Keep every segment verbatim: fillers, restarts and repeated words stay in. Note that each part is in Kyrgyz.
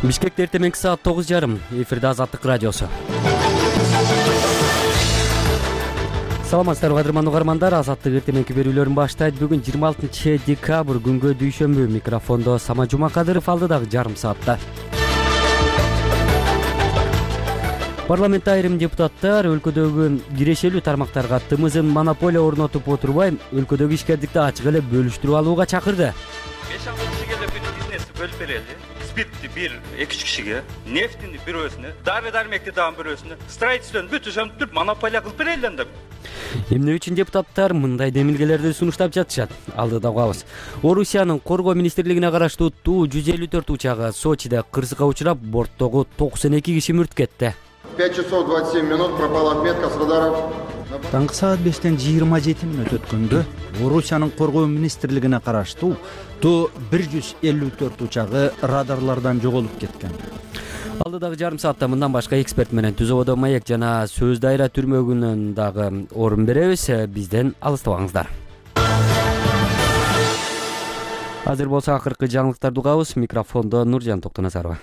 Бишкекте эртеменки саат тогуз жарым. Эфирде Азаттык радиосу. Саламатсыздарбы кадырман угармандар, Азаттык эртеменки берүүлөрүн баштайт. Бүгүн жыйырма алтынчы декабрь күнгө дүйшөмбү. Микрофондо Сама Жумакадыров, алдыдагы жарым саатта. Парламентте айрым депутаттар өлкөдөгү кирешелүү тармактарга тымызын монополия орнотуп отурбай, өлкөдөгү ишкердикти ачык эле бөлүштүрүп алууга чакырды. беш алты кишиге эле бүт бизнести бөлүп берели. Спиртти бир эки үч кишиге, нефтини бирөөсүнө, дары дармекти дагы бирөөсүнө, строительствону бүт ошентип монополия кылып берели анда. Эмне үчүн депутаттар мындай демилгелерди сунуштап жатышат? Алдыда угабыз. Орусиянын коргоо министрлигине караштуу Ту жүз элүү төрт учагы Сочиде кырсыкка учурап, борттогу токсон эки киши мүрт кетти. пять часов двадцать семь минут пропала отметка с радаров. Таңкы саат бештен жыйырма жети мүнөт өткөндө Орусиянын коргоо министрлигине караштуу Ту бир жүз элүү төрт учагы радарлардан жоголуп кеткен. Алдыдагы жарым саатта мындан башка эксперт менен Түз ободо маек жана Сөз дайра түрмөгүнөн дагы орун беребиз. Бизден алыстабаңыздар. Азыр болсо акыркы жаңылыктарды угабыз. Микрофондо Нуржан Токтоназарова.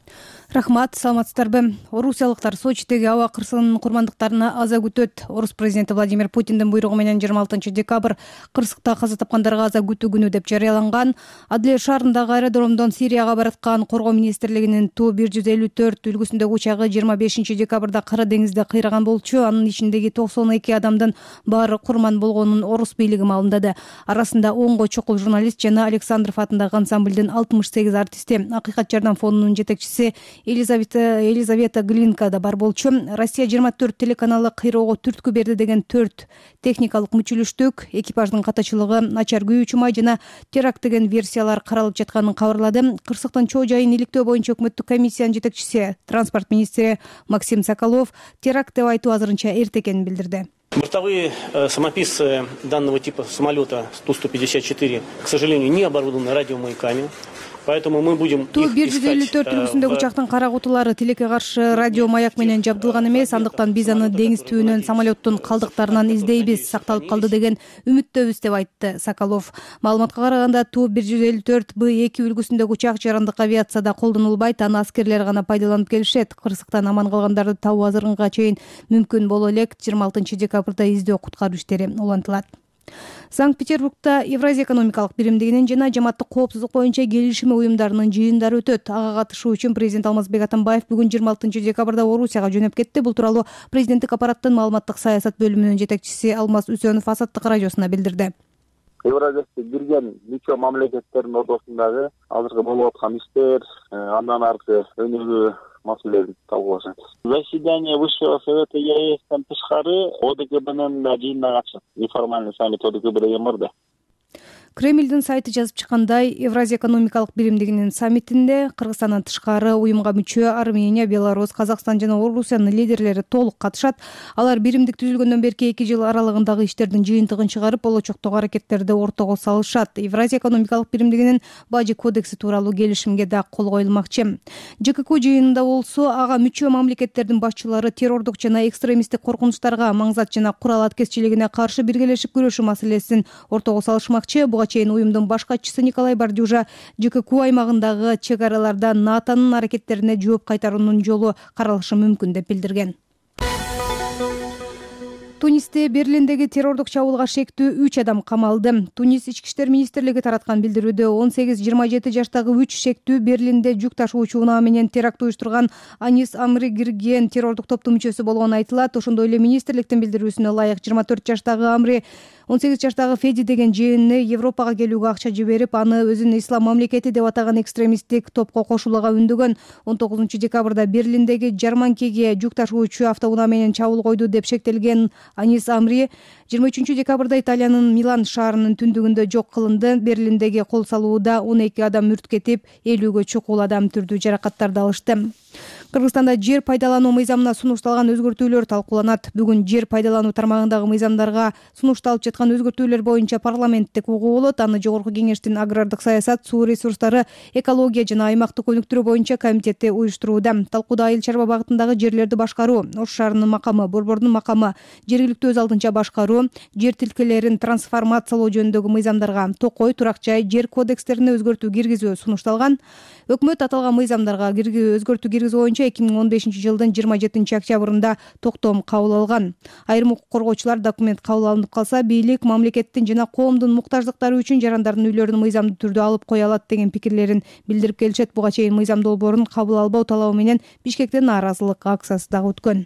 Рахмат, саламатсыздарбы. Орусиялыктар Сочидеги аба кырсыгынын курмандыктарына аза күтөт. Орус президенти Владимир Путиндин буйругу менен жыйырма алтынчы декабрь кырсыкта каза тапкандарга аза күтүү күнү деп жарыяланган. Адлия шаарындагы аэродромдон Сирияга бараткан коргоо министрлигинин Ту бир жүз элүү төрт үлгүсүндөгү учагы жыйырма бешинчи декабрда Кара деңизде кыйраган болчу. Анын ичиндеги токсон эки адамдын баары курман болгонун орус бийлиги маалымдады. Арасында онго чокул журналист жана Александров атындагы ансамблдин алтымыш сегиз артисти. Акыйкат жардам фондунун жетекчиси Елизавета Елизавета Глинка да бар болчу. Россия жыйырма төрт телеканалы кыйроого түрткү берди деген төрт техникалык мүчүлүштүк, экипаждын катачылыгы, начар күйүү чумай жана теракт деген версиялар каралып жатканын кабарлады. Кырсыктын чоо жайын иликтөө боюнча өкмөттүк комиссиянын жетекчиси, транспорт министри Максим Соколов теракт деп айтуу азырынча эрте экенин билдирди. Бортовые самописцы данного типа самолета Ту сто пятьдесят четыре, к сожалению, не оборудованы радиомаяками. Поэтому мы будем Ту бир жүз элүү төрт үлгүсүндөгү учактын кара кутулары тилекке каршы радио маяк менен жабдылган эмес. Андыктан биз аны деңиз түбүнөн самолеттун калдыктарынан издейбиз, сакталып калды деген үмүттөбүз деп айтты Соколов. Маалыматка караганда Ту бир жүз элүү төрт Б эки үлгүсүндөгү учак жарандык авиацияда колдонулбайт, аны аскерлер гана пайдаланып келишет. Кырсыктан аман калгандарды табуу азырынга чейин мүмкүн боло элек. жыйырма алтынчы декабрда издөө куткаруу иштери улантылат. Санкт-Петербургда Евразия экономикалык биримдигинин жана жамааттык коопсуздук боюнча келишим уюмдарынын жыйындары өтөт. Ага катышуу үчүн президент Алмазбек Атамбаев бүгүн жыйырма алтынчы декабрда Орусияга жөнөп кетти. Бул тууралуу президенттик аппараттын маалыматтык саясат бөлүмүнүн жетекчиси Алмаз Үсөнов Азаттык радиосуна билдирди. Евразияга кирген мүчө мамлекеттердин ортосундагы азыркы болуп аткан иштер, андан аркы өнүгүү маселелерин талкуулашат. Заседание Высшего совета ЕАЭСтен тышкары ОДКБнын да жыйынына катышат. Неформальный саммит ОДКБда эмырды. Кремлдин сайты жазып чыккандай, Евразия экономикалык биримдигинин саммитинде Кыргызстандан тышкары уюмга мүчө Армения, Беларусь, Казакстан жана Орусиянын лидерлери толук катышат. Алар биримдик түзүлгөндөн берки эки жыл аралыгындагы иштердин жыйынтыгын чыгарып, болочоктогу аракеттерди ортого салышат. Евразия экономикалык биримдигинин бажы кодекси тууралуу келишимге да кол коюлмакчы. ЖКК жыйынында болсо, ага мүчө мамлекеттердин башчылары террордук жана экстремисттик коркунучтарга, маңзат жана курал аткезчилигине каршы биргелешип күрөшүү маселесин ортого салышмакчы. Буга чейин уюмдун баш катчысы Николай Бардюжа ЖКК аймагындагы чек араларда НАТОнун аракеттерине жооп кайтаруунун жолу каралышы мүмкүн деп билдирген. Тунисте Берлиндеги террордук чабуулга шектүү үч адам камалды. Тунис ички иштер министрлиги тараткан билдирүүдө он сегиз жыйырма жети жаштагы үч шектүү Берлинде жүк ташуучу унаа менен теракт уюштурган Анис Амри кирген террордук топтун мүчөсү болгону айтылат. Ошондой эле министрликтин билдирүүсүнө ылайык жыйырма төрт жаштагы Амри он сегиз жаштагы Феди деген жыйыны Европага келүүгө акча жиберип, аны өзүн ислам мамлекети деп атаган экстремисттик топко кошулууга үндөгөн. он тогузунчу декабрда Берлиндеги жарманкеге жүк ташуучу автоунаа менен чабуул койду деп шектелген Анис Амри жыйырма үчүнчү декабрда Италиянын Милан шаарынын түндүгүндө жок кылынды. Берлиндеги кол салууда он эки адам мүрт кетип, элүүгө чукул адам түрдүү жаракаттарды алышты. Кыргызстанда жер пайдалануу мыйзамына сунушталган өзгөртүүлөр талкууланат. Бүгүн жер пайдалануу тармагындагы мыйзамдарга сунушталып жаткан өзгөртүүлөр боюнча парламенттик угуу болот. Аны Жогорку Кеңештин агрардык саясат, суу ресурстары, экология жана аймактык өнүктүрүү боюнча комитети уюштурууда. Талкууда айыл чарба багытындагы жерлерди башкаруу, Ош шаарынын макамы, Борбордун макамы, жергиликтүү өз алдынча башкаруу, жер тилкелерин трансформациялоо жөнүндөгү мыйзамдарга, токой, турак жай, жер кодекстерине өзгөртүү киргизүү сунушталган. Өкмөт аталган мыйзамдарга өзгөртүү киргизүү боюнча эки миң он бешинчи жылдын жыйырма жетинчи октябрында токтом кабыл алган. Айрым укук коргоочулар документ кабыл алынып калса, бийлик мамлекеттин жана коомдун муктаждыктары үчүн жарандардын үйлөрүн мыйзамдуу түрдө алып кое алат деген пикирлерин билдирип келишет. Буга чейин мыйзам долбоорун кабыл албоо талабы менен Бишкектен нааразылык акциясы дагы өткөн.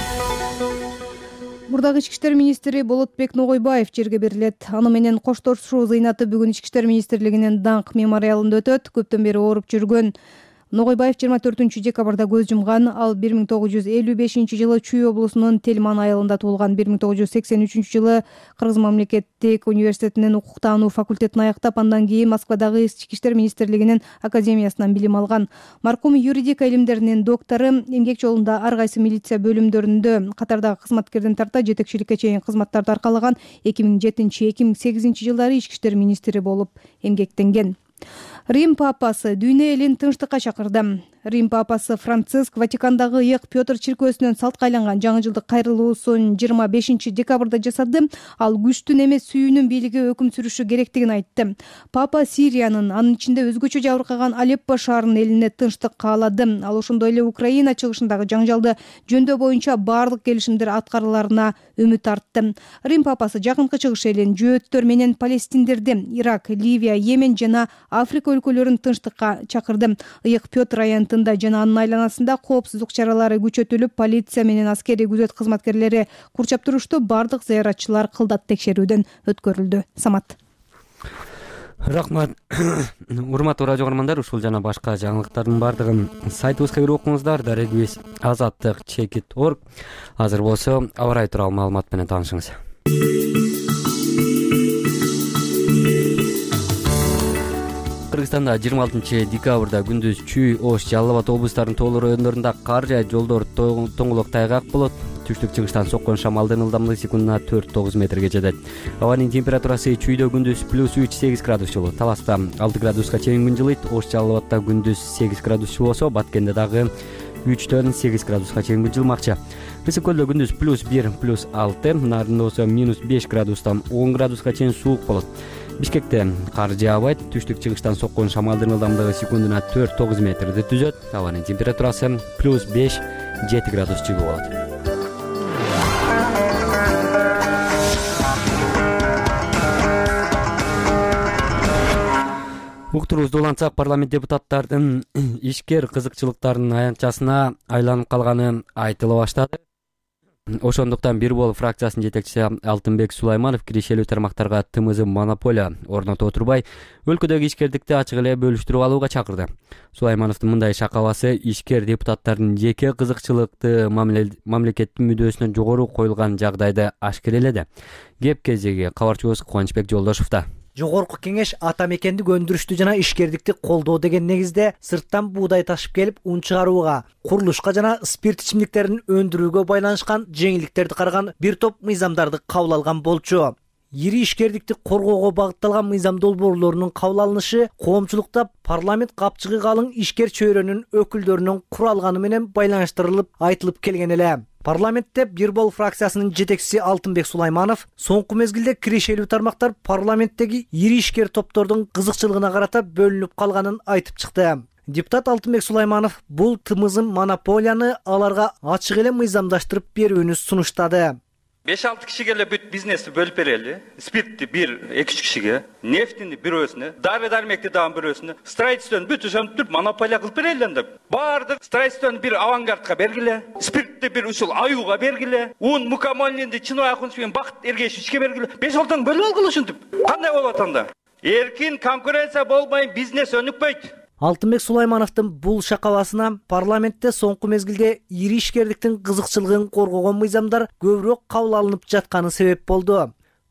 Мурдагы ички иштер министри Болотбек Ногойбаев жерге берилет. Аны менен коштошуу зыйнаты бүгүн ички иштер министрлигинин даңк мемориалында өтөт. Көптөн бери ооруп жүргөн Ногойбаев жыйырма төртүнчү декабрда көз жумган. Ал бир миң тогуз жүз элүү бешинчи жылы Чүй облусунун Телман айылында туулган. бир миң тогуз жүз сексен үчүнчү жылы Кыргыз мамлекеттик университетинин укуктануу факультетин аяктап, андан кийин Москвадагы ички иштер министрлигинин академиясынан билим алган. Маркум юридика илимдеринин доктору, эмгек жолунда ар кайсы милиция бөлүмдөрүндө катардагы кызматкерден тарта жетекчиликке чейин кызматтарды аркалаган. эки миң жетинчи эки миң сегизинчи жылдары ички иштер министри болуп эмгектенген. Рим папасы дүйнө элин тынчтыкка чакырды. Рим папасы Франциск Ватикандагы ыйык Петр чиркөөсүнөн салтка айланган жаңы жылдык кайрылуусун жыйырма бешинчи декабрда жасады. Ал күчтүн эмес сүйүүнүн бийлиги өкүм сүрүшү керектигин айтты. Папа Сириянын, анын ичинде өзгөчө жабыркаган Алеппо шаарынын элине тынчтык каалады. Ал ошондой эле Украина чыгышындагы жаңжалды жөндөө боюнча баардык келишимдер аткарыларына үмүт артты. Рим папасы жакынкы чыгыш элин, жөөттөр менен палестиндерди, Ирак, Ливия, Йемен жана Африка өлкөлөрүн тынчтыкка чакырды. Ыйык Петр аянтында жана анын айланасында коопсуздук чаралары күчөтүлүп, полиция менен аскерий күзөт кызматкерлери курчап турушту. Бардык зыяратчылар кылдат текшерүүдөн өткөрүлдү. Самат. Рахмат. Урматтуу радио көрөрмандар, ушул жана башка жаңылыктардын бардыгын сайтыбызга кирип окуңуздар. Дарегибиз азаттык чекит точка орг. Азыр болсо аба ырайы тууралуу маалымат менен таанышыңыз. Кыргызстанда жыйырма алтынчы декабрда күндүз Чүй, Ош, Жалал Абад облустарынын тоолуу райондорунда кар жаап, жолдор тоңголок тайгак болот. Түштүк чыгыштан соккон шамалдын ылдамдыгы секундуна төрт тогуз метрге жетет. Абанын температурасы Чүйдө күндүз плюс үч сегиз градус жылуу, Таласта алты градуска чейин күн жылыйт. Ош, Жалал Абадта күндүз сегиз градус болсо, Баткенде дагы үчтөн сегиз градуска чейин күн жылмакчы. Ысык көлдө күндүз плюс бир, плюс алты, Нарында болсо минус беш градустан он градуска чейин суук болот. Бишкекте кар жаабайт. Түштүк чыгыштан соккон шамалдын ылдамдыгы секундуна төрт тогуз метрди түзөт. Абанын температурасы плюс беш, жети градус жылуу болот. Уктурубузду улантсак, парламент депутаттардын ишкер кызыкчылыктарынын аянтчасына айланып калганы айтыла баштады. Ошондуктан Бир Бол фракциясынын жетекчиси Алтынбек Сулайманов киришелүү тармактарга тымызым монополия орното отурбай, өлкөдөгү ишкердикти ачык эле бөлүштүрүп алууга чакырды. Сулаймановдун мындай шакабасы ишкер депутаттардын жеке кызыкчылыкты мамлекеттин мүдөөсүнөн жогору коюлган жагдайды ашкереледи. Кеп кезеги кабарчыбыз Кубанычбек Жолдошовдо. Жогорку кеңеш ата мекендик өндүрүштү жана ишкердикти колдоо деген негизде сырттан буудай ташып келип ун чыгарууга, курулушка жана спирт ичимдиктерин өндүрүүгө байланышкан жеңилдиктерди караган бир топ мыйзамдарды кабыл алган болчу. Ири ишкердикти коргоого багытталган мыйзам долбоорлорунун кабыл алынышы коомчулукта парламент капчыгы калың ишкер чөйрөнүн өкүлдөрүнүн куралганы менен байланыштырылып айтылып келген эле. Парламентте Бир Бол фракциясынын жетекчиси Алтынбек Сулайманов соңку мезгилде кирешелүү тармактар парламенттеги ири ишкер топтордун кызыкчылыгына карата бөлүнүп калганын айтып чыкты. Депутат Алтынбек Сулайманов бул тымызым монополияны аларга ачык эле мыйзамдаштырып берүүнү сунуштады. беш алты кишиге эле бүт бизнести бөлүп берели. Спиртти бир эки үч кишиге, нефтини бирөөсүнө, дары дармекти дагы бирөөсүнө, строительствону бүт ошентип монополия кылып берели анда. Баардык строительствону бир авангардка бергиле, спиртти бир ушул аюуга бергиле, ун мукамолнинди Чыныбай Акунович менен Бакыт Эргешевичке бергиле. беш алтыны бөлүп алгыла ушинтип. Кандай болот анда? Эркин конкуренция болбой бизнес өнүкпөйт. Алтынбек Сулаймановдун бул шакабасына парламентте соңку мезгилде ири ишкердиктин кызыкчылыгын коргогон мыйзамдар көбүрөөк кабыл алынып жатканы себеп болду.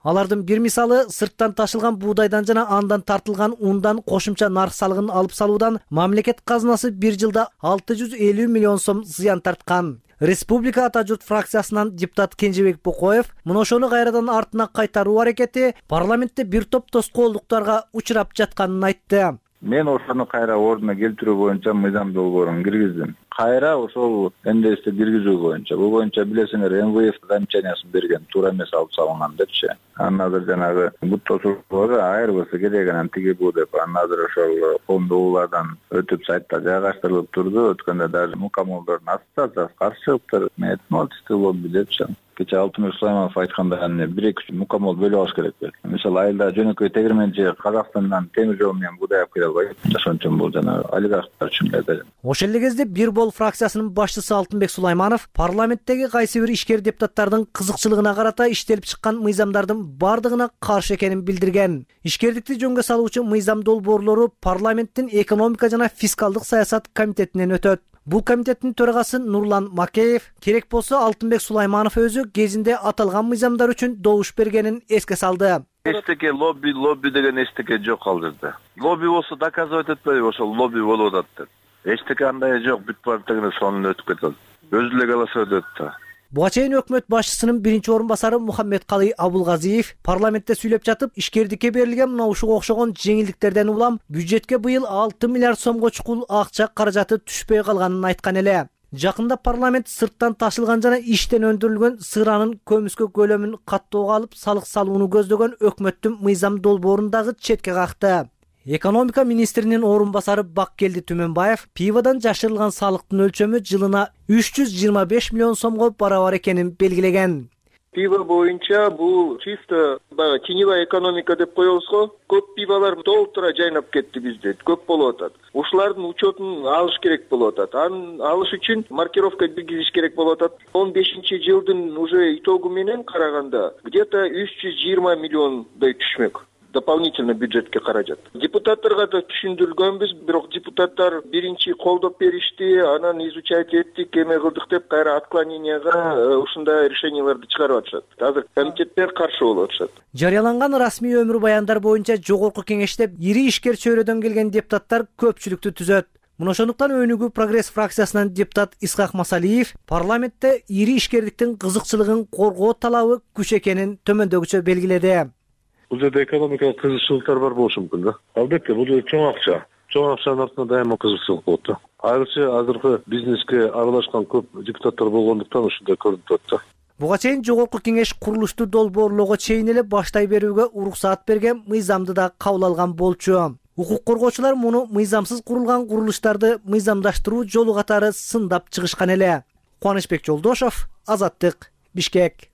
Алардын бир мисалы сырттан ташылган буудайдан жана андан тартылган ундан кошумча нарк салыгын алып салуудан мамлекет казынасы бир жылда алты жүз элүү миллион сом зыян тарткан. Республика Ата журт фракциясынан депутат Кенжебек Бокоев мына ошону кайрадан артына кайтаруу аракети парламентте бир топ тоскоолдуктарга учурап жатканын айтты. Мен ошону кайра ордуна келтирүү боюнча мыйзам долбоорун киргиздим. Кайра ошол эн дэ эсти киргизүү боюнча, бул боюнча билесиңер эм вэ эф замечаниясын берген, туура эмес алып салынган депчи. Анан азыр жанагы бут тосууларды айырбысы керек анан тиги бу деп, анан азыр ошол коомдогуулардан өтүп сайтта жайгаштырылып турду. Өткөндө даже мукамолдордун ассоциациясы каршы чыгыптыр. Мен айттым, алтысты лобби депчи. Кече Алтынбек Сулайманов айтканда бир эки мукамол бөлүп алыш керек деп. Мисалы айылда жөнөкөй тегирменчи Казакстандан темир жол менен буудай алып келе албайт. Ошон үчүн бул жана олигархтар үчүн эле. Ошол эле кезде Бир бол фракциясынын башчысы Алтынбек Сулайманов парламенттеги кайсы бир ишкер депутаттардын кызыкчылыгына карата иштелип чыккан мыйзамдардын бардыгына каршы экенин билдирген. Ишкердикти жөнгө салуучу мыйзам долбоорлору парламенттин экономика жана фискалдык саясат комитетинен өтөт. Бул комитеттин төрагасы Нурлан Макеев керек болсо Алтынбек Сулайманов өзү кезинде аталган мыйзамдар үчүн добуш бергенин эске салды. Эстеке лобби, лобби деген эстеке жок ал жерде. Лобби болсо доказывать этпейби, ошол лобби болуп атат деп. Эстеке андай жок, бүт партияны сонун өтүп кетет. Өзү эле каласа өтөт да. Буга чейин өкмөт башчысынын биринчи орун басары Мухаммедкалый Абулгазиев парламентте сүйлөп жатып, ишкердикке берилген мына ушуга окшогон жеңилдиктерден улам бюджетке быйыл алты миллиард сомго чукул акча каражаты түшпөй калганын айткан эле. Жакында парламент сырттан ташылган жана иштен өндүрүлгөн сыранын көмүскө көлөмүн каттоого алып салык салууну көздөгөн өкмөттүн мыйзам долбоорун дагы четке какты. Экономика министринин орун басары Баккелди Түмөнбаев пиводан жашырылган салыктын өлчөмү жылына үч жүз жыйырма беш миллион сомго барабар экенин белгилеген. Пиво боюнча бул чисто баягы теневая экономика деп коебуз го. Көп пиволор толтура жайнап кетти бизде. Көп болуп атат. Ушулардын учетун алыш керек болуп атат. Аны алыш үчүн маркировка киргизиш керек болуп атат. он бешинчи жылдын уже итогу менен караганда где-то үч жүз жыйырма миллиондай түшмөк. Дополнительно бюджетке каражат. Депутаттарга да түшүндүргөнбүз, бирок депутаттар биринчи колдоп беришти, анан изучать эттик, эме кылдык деп кайра отклоненияга ушундай решенияларды чыгарып атышат. Азыр комитеттер каршы болуп атышат. Жарыяланган расмий өмүр баяндар боюнча жогорку кеңеште ири ишкер чөйрөдөн келген депутаттар көпчүлүктү түзөт. Мына ошондуктан Өнүгүү Прогресс фракциясынан депутат Исхак Масалиев парламентте ири ишкердиктин кызыкчылыгын коргоо талабы күч экенин төмөндөгүчө белгиледи. Бул жерде экономикалык кызыкчылыктар бар болушу мүмкүн да. Албетте бул чоң акча. Чоң акчанын артында дайыма кызыкчылык болот да. Айрыкча азыркы бизнеске аралашкан көп депутаттар болгондуктан ушундай көрүнүп атат да. Буга чейин жогорку кеңеш курулушту долбоорлоого чейин эле баштай берүүгө уруксаат берген мыйзамды да кабыл алган болчу. Укук коргоочулар муну мыйзамсыз курулган курулуштарды мыйзамдаштыруу жолу катары сындап чыгышкан эле. Кубанычбек Жолдошов, Азаттык, Бишкек.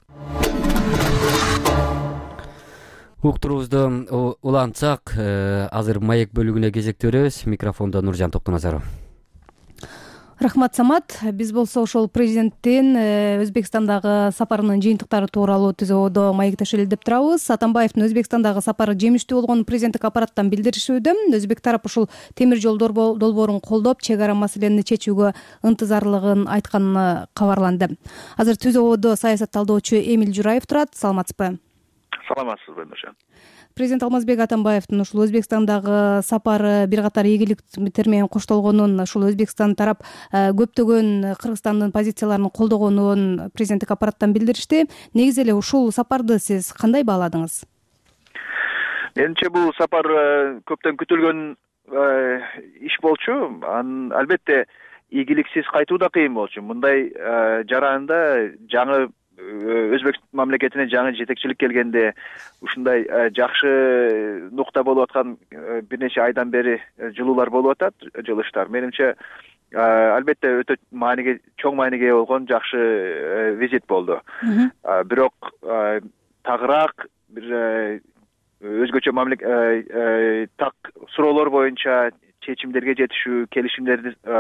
Уктуруубузду улантсак, азыр маек бөлүгүнө кезектөбүз. Микрофондо Нуржан Токтоназаров. Рахмат, Самат. Биз болсо ошол президенттин Өзбекстандагы сапарынын жыйынтыктары тууралуу түзөөдө маектешели деп турабыз. Атамбаевдин Өзбекстандагы сапары жемиштүү болгонун президенттик аппараттан билдиришүүдө. Өзбек тарап ушул темир жол долбоорун колдоп, чек ара маселени чечүүгө ынтызарлыгын айтканы кабарланды. Азыр түзөөдө саясат талдоочу Эмил Жураев турат. Саламатсызбы? Саламатсызбы, Нуржан. Президент Алмазбек Атамбаевдин ушул Өзбекстандагы сапары бир катар ийгиликтер менен коштолгонун, ушул Өзбекстан тарап көптөгөн Кыргызстандын позицияларын колдогонун президенттик аппараттан билдиришти. Негизи эле ушул сапарды сиз кандай бааладыңыз? Менимче бул сапар көптөн күтүлгөн иш болчу. Албетте ийгиликсиз кайтуу да кыйын болчу. Мындай жараанда жаңы Өзбек мамлекетине жаңы жетекчилик келгенде ушундай жакшы нукта болуп аткан бир нече айдан бери жылуулар болуп атат, жылыштар. Менимче албетте өтө мааниге, чоң мааниге болгон жакшы визит болду. Бирок тагыраак бир өзгөчө мамлекет так суроолор боюнча чечимдерге жетишүү,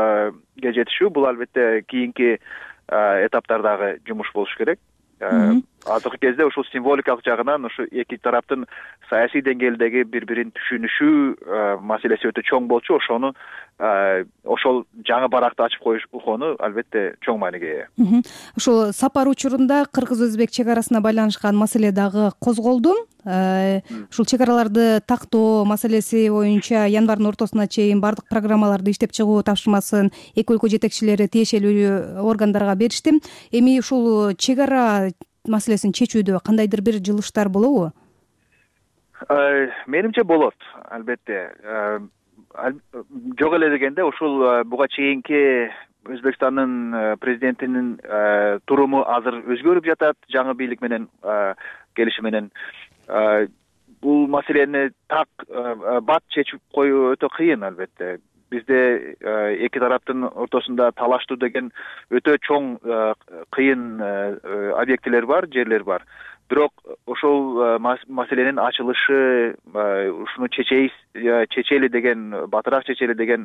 келишимдерге жетишүү бул албетте кийинки этаптардагы жумуш болуш керек. азыркы кезде ушул символикалык жагынан ушу эки тараптын саясий деңгээлдеги бири бирин түшүнүшүү маселеси өтө чоң болчу. Ошону ошол жаңы баракты ачып койгону албетте чоң мааниге ээ. Ушул сапар учурунда кыргыз өзбек чек арасына байланышкан маселе дагы козголду. Ушул чек араларды тактоо маселеси боюнча январдын ортосуна чейин бардык программаларды иштеп чыгуу тапшырмасын эки өлкө жетекчилери тиешелүү органдарга беришти. Эми ушул чек ара маселесин чечүүдө кандайдыр бир жылыштар болобу? Менимче болот, албетте. Жок эле дегенде ушул буга чейинки Өзбекстандын президентинин туруму азыр өзгөрүп жатат жаңы бийлик менен келиши менен. Бул маселени так бат чечип коюу өтө кыйын албетте. Бизде эки тараптын ортосунда талаштуу деген өтө чоң кыйын объектилер бар, жерлер бар. Бирок ошол маселенин ачылышы, ушуну чечели деген, батыраак чечели деген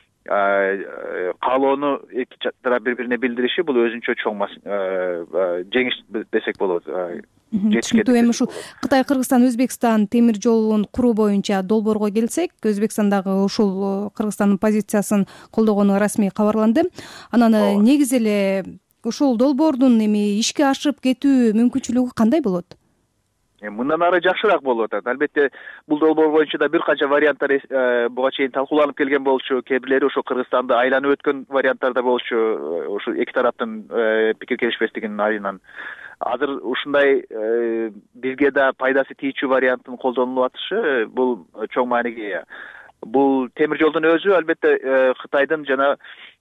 каалоону эки тарап бири-бирине билдириши бул өзүнчө чоң жеңиш десек болот. Түшүнүктүү. Эми ушул Кытай, Кыргызстан, Өзбекстан темир жолун куруу боюнча долбоорго келсек, Өзбекстан дагы ушул Кыргызстандын позициясын колдогону расмий кабарланды. Анан негизи эле ушул долбоордун эми ишке ашып кетүү мүмкүнчүлүгү кандай болот? Мындан ары жакшыраак болуп атат. Албетте бул долбоор боюнча да бир канча варианттар буга чейин талкууланып келген болчу. Кээ бирлери ошо Кыргызстанды айланып өткөн варианттар да болчу. Ошо эки тараптын пикир келишпестигинин айынан. Азыр ушундай бизге да пайдасы тийчү варианттын колдонулуп атышы бул чоң мааниге ээ. Бул темир жолдун өзү албетте Кытайдын жана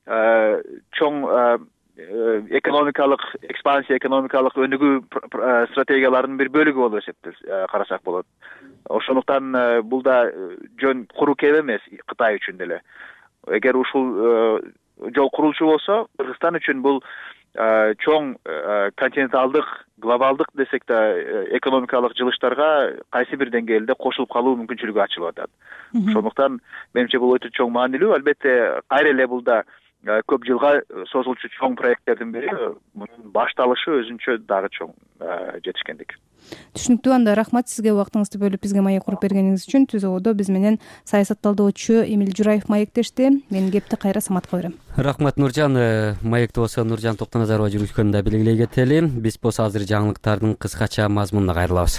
чоң экономикалык экспансия, экономикалык өнүгүү стратегияларынын бир бөлүгү болуп эсептелет, карасак болот. Ошондуктан бул да жөн куру кеп эмес Кытай үчүн деле. Эгер ушул жол курулчу болсо, Кыргызстан үчүн бул чоң континенталдык, глобалдык десек да экономикалык жылыштарга кайсы бир деңгээлде кошулуп калуу мүмкүнчүлүгү ачылып атат. Ошондуктан менимче бул өтө чоң маанилүү. Албетте кайра эле бул да көп жылга созулчу чоң проекттердин бири. Мунун башталышы өзүнчө дагы чоң жетишкендик. Түшүнүктүү. Анда рахмат сизге убактыңызды бөлүп бизге маек куруп бергениңиз үчүн. Түзөөдө биз менен саясат талдоочу Эмил Жураев маектешти. Мен кепти кайра Саматка берем. Рахмат Нуржан. Маекте болсо Нуржан Токтоназарова жүргүзгөнүн да белгилей кетели. Биз болсо азыр жаңылыктардын кыскача мазмунуна кайрылабыз.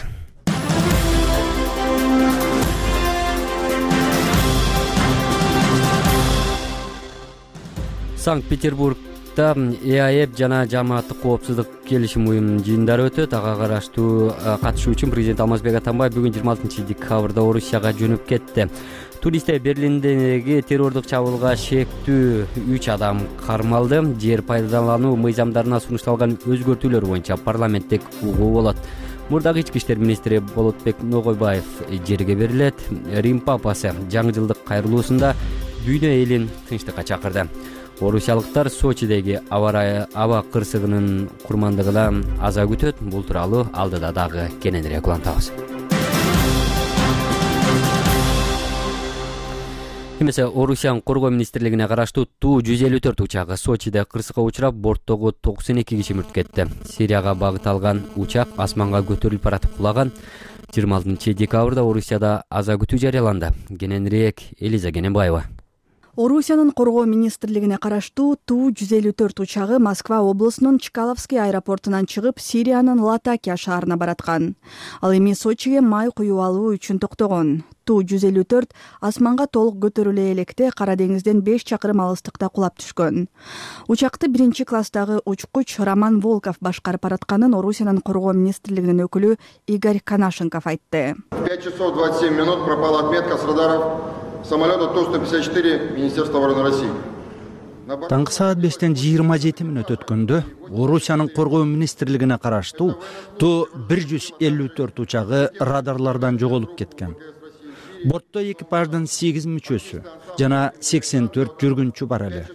Санкт-Петербургда ЭАЭП жана жамааттык коопсуздук келишим уюмунун жыйындары өтөт. Ага караштуу катышуу үчүн президент Алмазбек Атамбаев бүгүн жыйырма алтынчы декабрда Орусияга жөнөп кетти. Тунисте Берлиндеги террордук чабуулга шектүү үч адам кармалды. Жер пайдалануу мыйзамдарына сунушталган өзгөртүүлөр боюнча парламенттик угуу болот. Мурдагы ички иштер министри Болотбек Ногойбаев жерге берилет. Рим папасы жаңы жылдык кайрылуусунда дүйнө элин тынчтыкка чакырды. Орусиялыктар Сочидеги аба кырсыгынын курмандыгынан аза күтөт. Бул тууралуу алдыда дагы кененирээк улантабыз. Эмесе Орусиянын коргоо министрлигине караштуу Ту жүз элүү төрт учагы Сочиде кырсыкка учурап, борттогу токсон эки киши мүрт кетти. Сирияга багыт алган учак асманга көтөрүлүп баратып кулаган. жыйырма алтынчы декабрда Орусияда аза күтүү жарыяланды. Кененирээк Элиза Кененбаева. Орусиянын коргоо министрлигине караштуу Ту жүз элүү төрт учагы Москва облусунун Чкаловский аэропортунан чыгып, Сириянын Латакия шаарына бараткан. Ал эми Сочиге май куюп алуу үчүн токтогон. Ту жүз элүү төрт асманга толук көтөрүлө электе Кара деңизден беш чакырым алыстыкта кулап түшкөн. Учакты биринчи класстагы учкуч Роман Волков башкарып баратканын Орусиянын коргоо министрлигинин өкүлү Игорь Канашенков айтты. В пять часов двадцать семь минут пропала отметка с радаров самолета Ту сто пятьдесят четыре Министерства обороны России. Таңкы саат бештен жыйырма жети мүнөт өткөндө Орусиянын коргоо министрлигине караштуу Ту бир жүз элүү төрт учагы радарлардан жоголуп кеткен. Бортто экипаждын сегиз мүчөсү жана сексен төрт жүргүнчү бар эле.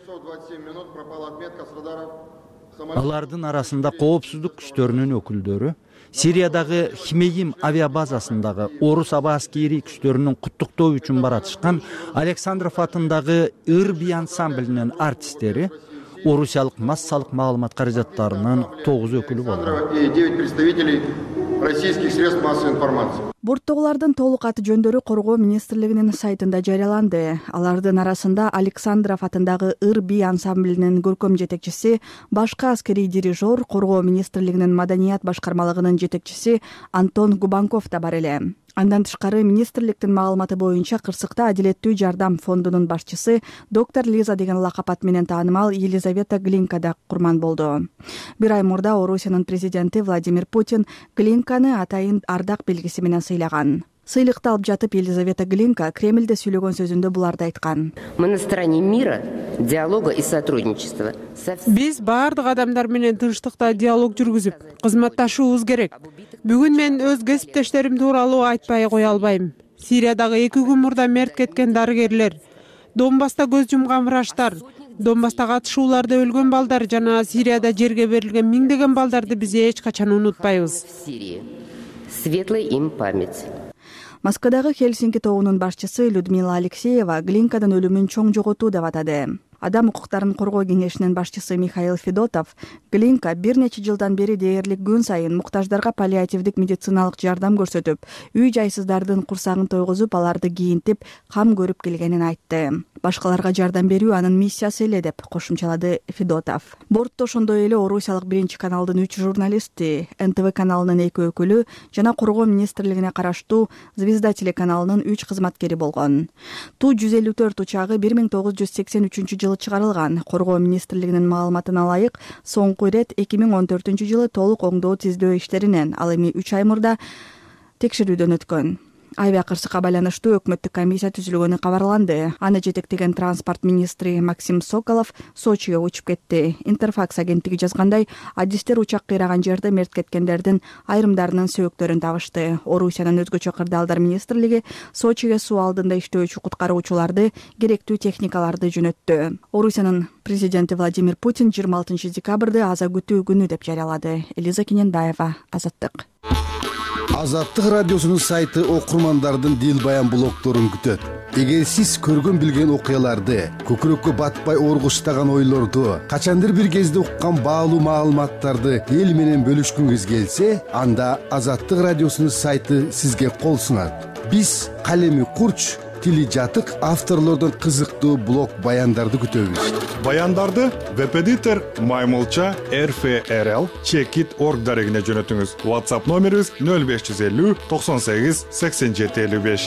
Алардын арасында коопсуздук күчтөрүнүн өкүлдөрү, Сириядагы Химейим авиабазасындагы орус аба аскери күчтөрүнүн куттуктоо үчүн баратышкан Александров атындагы Ирби ансамблинин артисттери, орусиялык массалык маалымат каражаттарынын тогуз өкүлү болду. И девять представителей российских средств массовой информации. Борттогулардын толук аты жөндөрү Коргоо министрлигинин сайтында жарыяланды. Алардын арасында Александров атындагы ыр би ансамблинин көркөм жетекчиси, башкы аскерий дирижер, Коргоо министрлигинин маданият башкармалыгынын жетекчиси Антон Губанков да бар эле. Андан тышкары министрликтин маалыматы боюнча Кырсыкта Адилеттүү жардам фондунун башчысы доктор Лиза деген лакап ат менен таанымал Елизавета Глинка да курман болду. Бир ай мурда Орусиянын президенти Владимир Путин Глинканы атайын ардак белгиси менен сыйлаган. Сыйлыкты алып жатып Елизавета Глинка Кремльде сүйлөгөн сөзүндө буларды айткан. Мы на стороне мира, диалога и сотрудничества. Биз баардык адамдар менен тынчтыкта диалог жүргүзүп, кызматташуубуз керек. Бүгүн мен өз кесиптештерим тууралуу айтпай кое албайм. Сириядагы эки күн мурда мерт кеткен дарыгерлер, Донбасста көз жумган врачтар, Донбасстагы атышууларда өлгөн балдар жана Сирияда жерге берилген миңдеген балдарды биз эч качан унутпайбыз. Светлая им память. Москвадагы Хельсинки тобунун башчысы Людмила Алексеева Глинканын өлүмүн чоң жоготуу деп атады. Адам укуктарын коргоо кеңешинин башчысы Михаил Федотов Глинка бир нече жылдан бери дээрлик күн сайын муктаждарга паллиативдик медициналык жардам көрсөтүп, үй жайсыздардын курсагын тойгузуп, аларды кийинтип, кам көрүп келгенин айтты. Башкаларга жардам берүү анын миссиясы эле деп кошумчалады Федотов. Бортто ошондой эле Орусиялык биринчи каналдын үч журналисти, Эн Тэ Вэ каналынын эки өкүлү жана Коргоо министрлигине караштуу Звезда телеканалынын үч кызматкери болгон. Ту жүз элүү төрт учагы бир миң тогуз жүз сексен үчүнчү жылы чыгарылган. Коргоо министрлигинин маалыматына ылайык, соңку ирет эки миң он төртүнчү жылы толук оңдоо тиздөө иштеринен, ал эми үч ай мурда текшерүүдөн өткөн. Айбек Кырсыкка байланыштуу өкмөттүк комиссия түзүлгөнү кабарланды. Аны жетектеген транспорт министри Максим Соколов Сочиге учуп кетти. Интерфакс агенттиги жазгандай, адистер учак кыйраган жерде мерт кеткендердин айрымдарынын сөөктөрүн табышты. Орусиянын өзгөчө кырдаалдар министрлиги Сочиге суу алдында иштөөчү куткаруучуларды, керектүү техникаларды жөнөттү. Орусиянын президенти Владимир Путин жыйырма алтынчы декабрды аза күтүү күнү деп жарыялады. Элиза Кененбаева, Азаттык. Азаттык радиосунун сайты окурмандардын дил баян блогторун күтөт. Эгер сиз көргөн билген окуяларды, көкүрөккө батпай оргуштаган ойлорду, качандыр бир кезде уккан баалуу маалыматтарды эл менен бөлүшкүңүз келсе, анда Азаттык радиосунун сайты сизге кол сунат. Биз калеми курч, тили жатык авторлордун кызыктуу блог баяндарды күтөбүз. Баяндарды веб-эдитор Маймылча эр эф эр эл чекит точка орг дарегине жөнөтүңүз. WhatsApp номерибиз нөл беш жүз элүү токсон сегиз сексен жети элүү беш.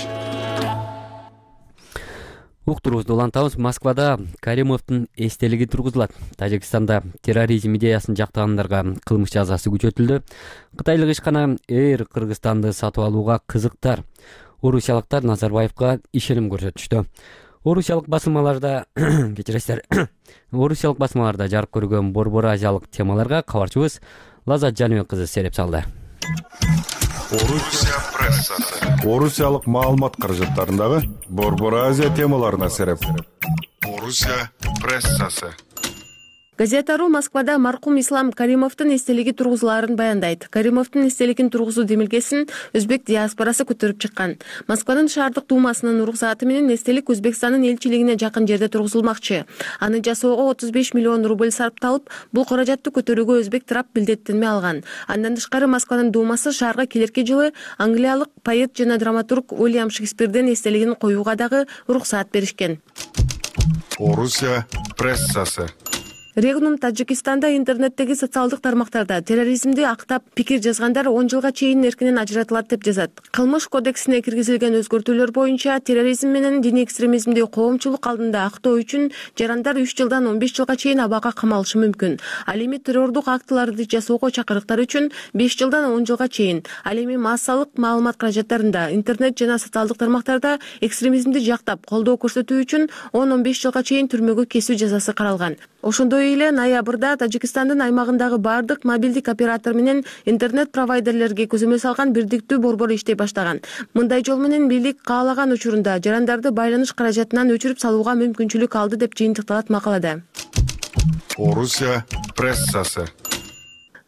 Уктурубузду улантабыз. Москвада Каримовдун эстелиги тургузулат. Тажикстанда терроризм идеясын жактагандарга кылмыш жазасы күчөтүлдү. Кытайлык ишкана Эйр Кыргызстанды сатып алууга кызыктар. Орусиялыктар Назарбаевга ишеним көрсөтүштү. Орусиялык басылмаларда кечиресиздер. Орусиялык басылмаларда жарык көргөн борбор азиялык темаларга кабарчыбыз Лазат Жаныбек кызы сереп салды. Орусия прессасы. Орусиялык маалымат каражаттарындагы борбор азия темаларына сереп. Орусия прессасы. Газета.ру Москвада маркум Ислам Каримовдун эстелиги тургузулаарын баяндайт. Каримовдун эстелигин тургузуу демилгесин өзбек диаспорасы көтөрүп чыккан. Москванын шаардык дуумасынын уруксааты менен эстелик Өзбекстандын элчилигине жакын жерде тургузулмакчы. Аны жасоого отуз беш миллион рубль сарпталып, бул каражатты көтөрүүгө өзбек тарап билдеттенме алган. Андан тышкары Москванын дуумасы шаарга келерки жылы англиялык поэт жана драматург Уильям Шекспирдин эстелигин коюуга дагы уруксаат беришкен. Орусия прессасы. Регнум Тажикстанда интернеттеги социалдык тармактарда терроризмди актап пикир жазгандар он жылга чейин эркинен ажыратылат деп жазат. Кылмыш кодексине киргизилген өзгөртүүлөр боюнча терроризм менен диний экстремизмди коомчулук алдында актоо үчүн жарандар үч жылдан он беш жылга чейин абакка камалышы мүмкүн. Ал эми террордук актыларды жасоого чакырыктар үчүн беш жылдан он жылга чейин. Ал эми массалык маалымат каражаттарында, интернет жана социалдык тармактарда экстремизмди жактап колдоо көрсөтүү үчүн он он беш жылга чейин түрмөгө кесүү жазасы каралган. Ошондой эле ноябрда Тажикстандын аймагындагы бардык мобилдик оператор менен интернет провайдерлерге көзөмөл салган бирдиктүү борбор иштей баштаган. Мындай жол менен бийлик каалаган учурунда жарандарды байланыш каражатынан өчүрүп салууга мүмкүнчүлүк алды деп жыйынтыкталат макалада. Орусия прессасы.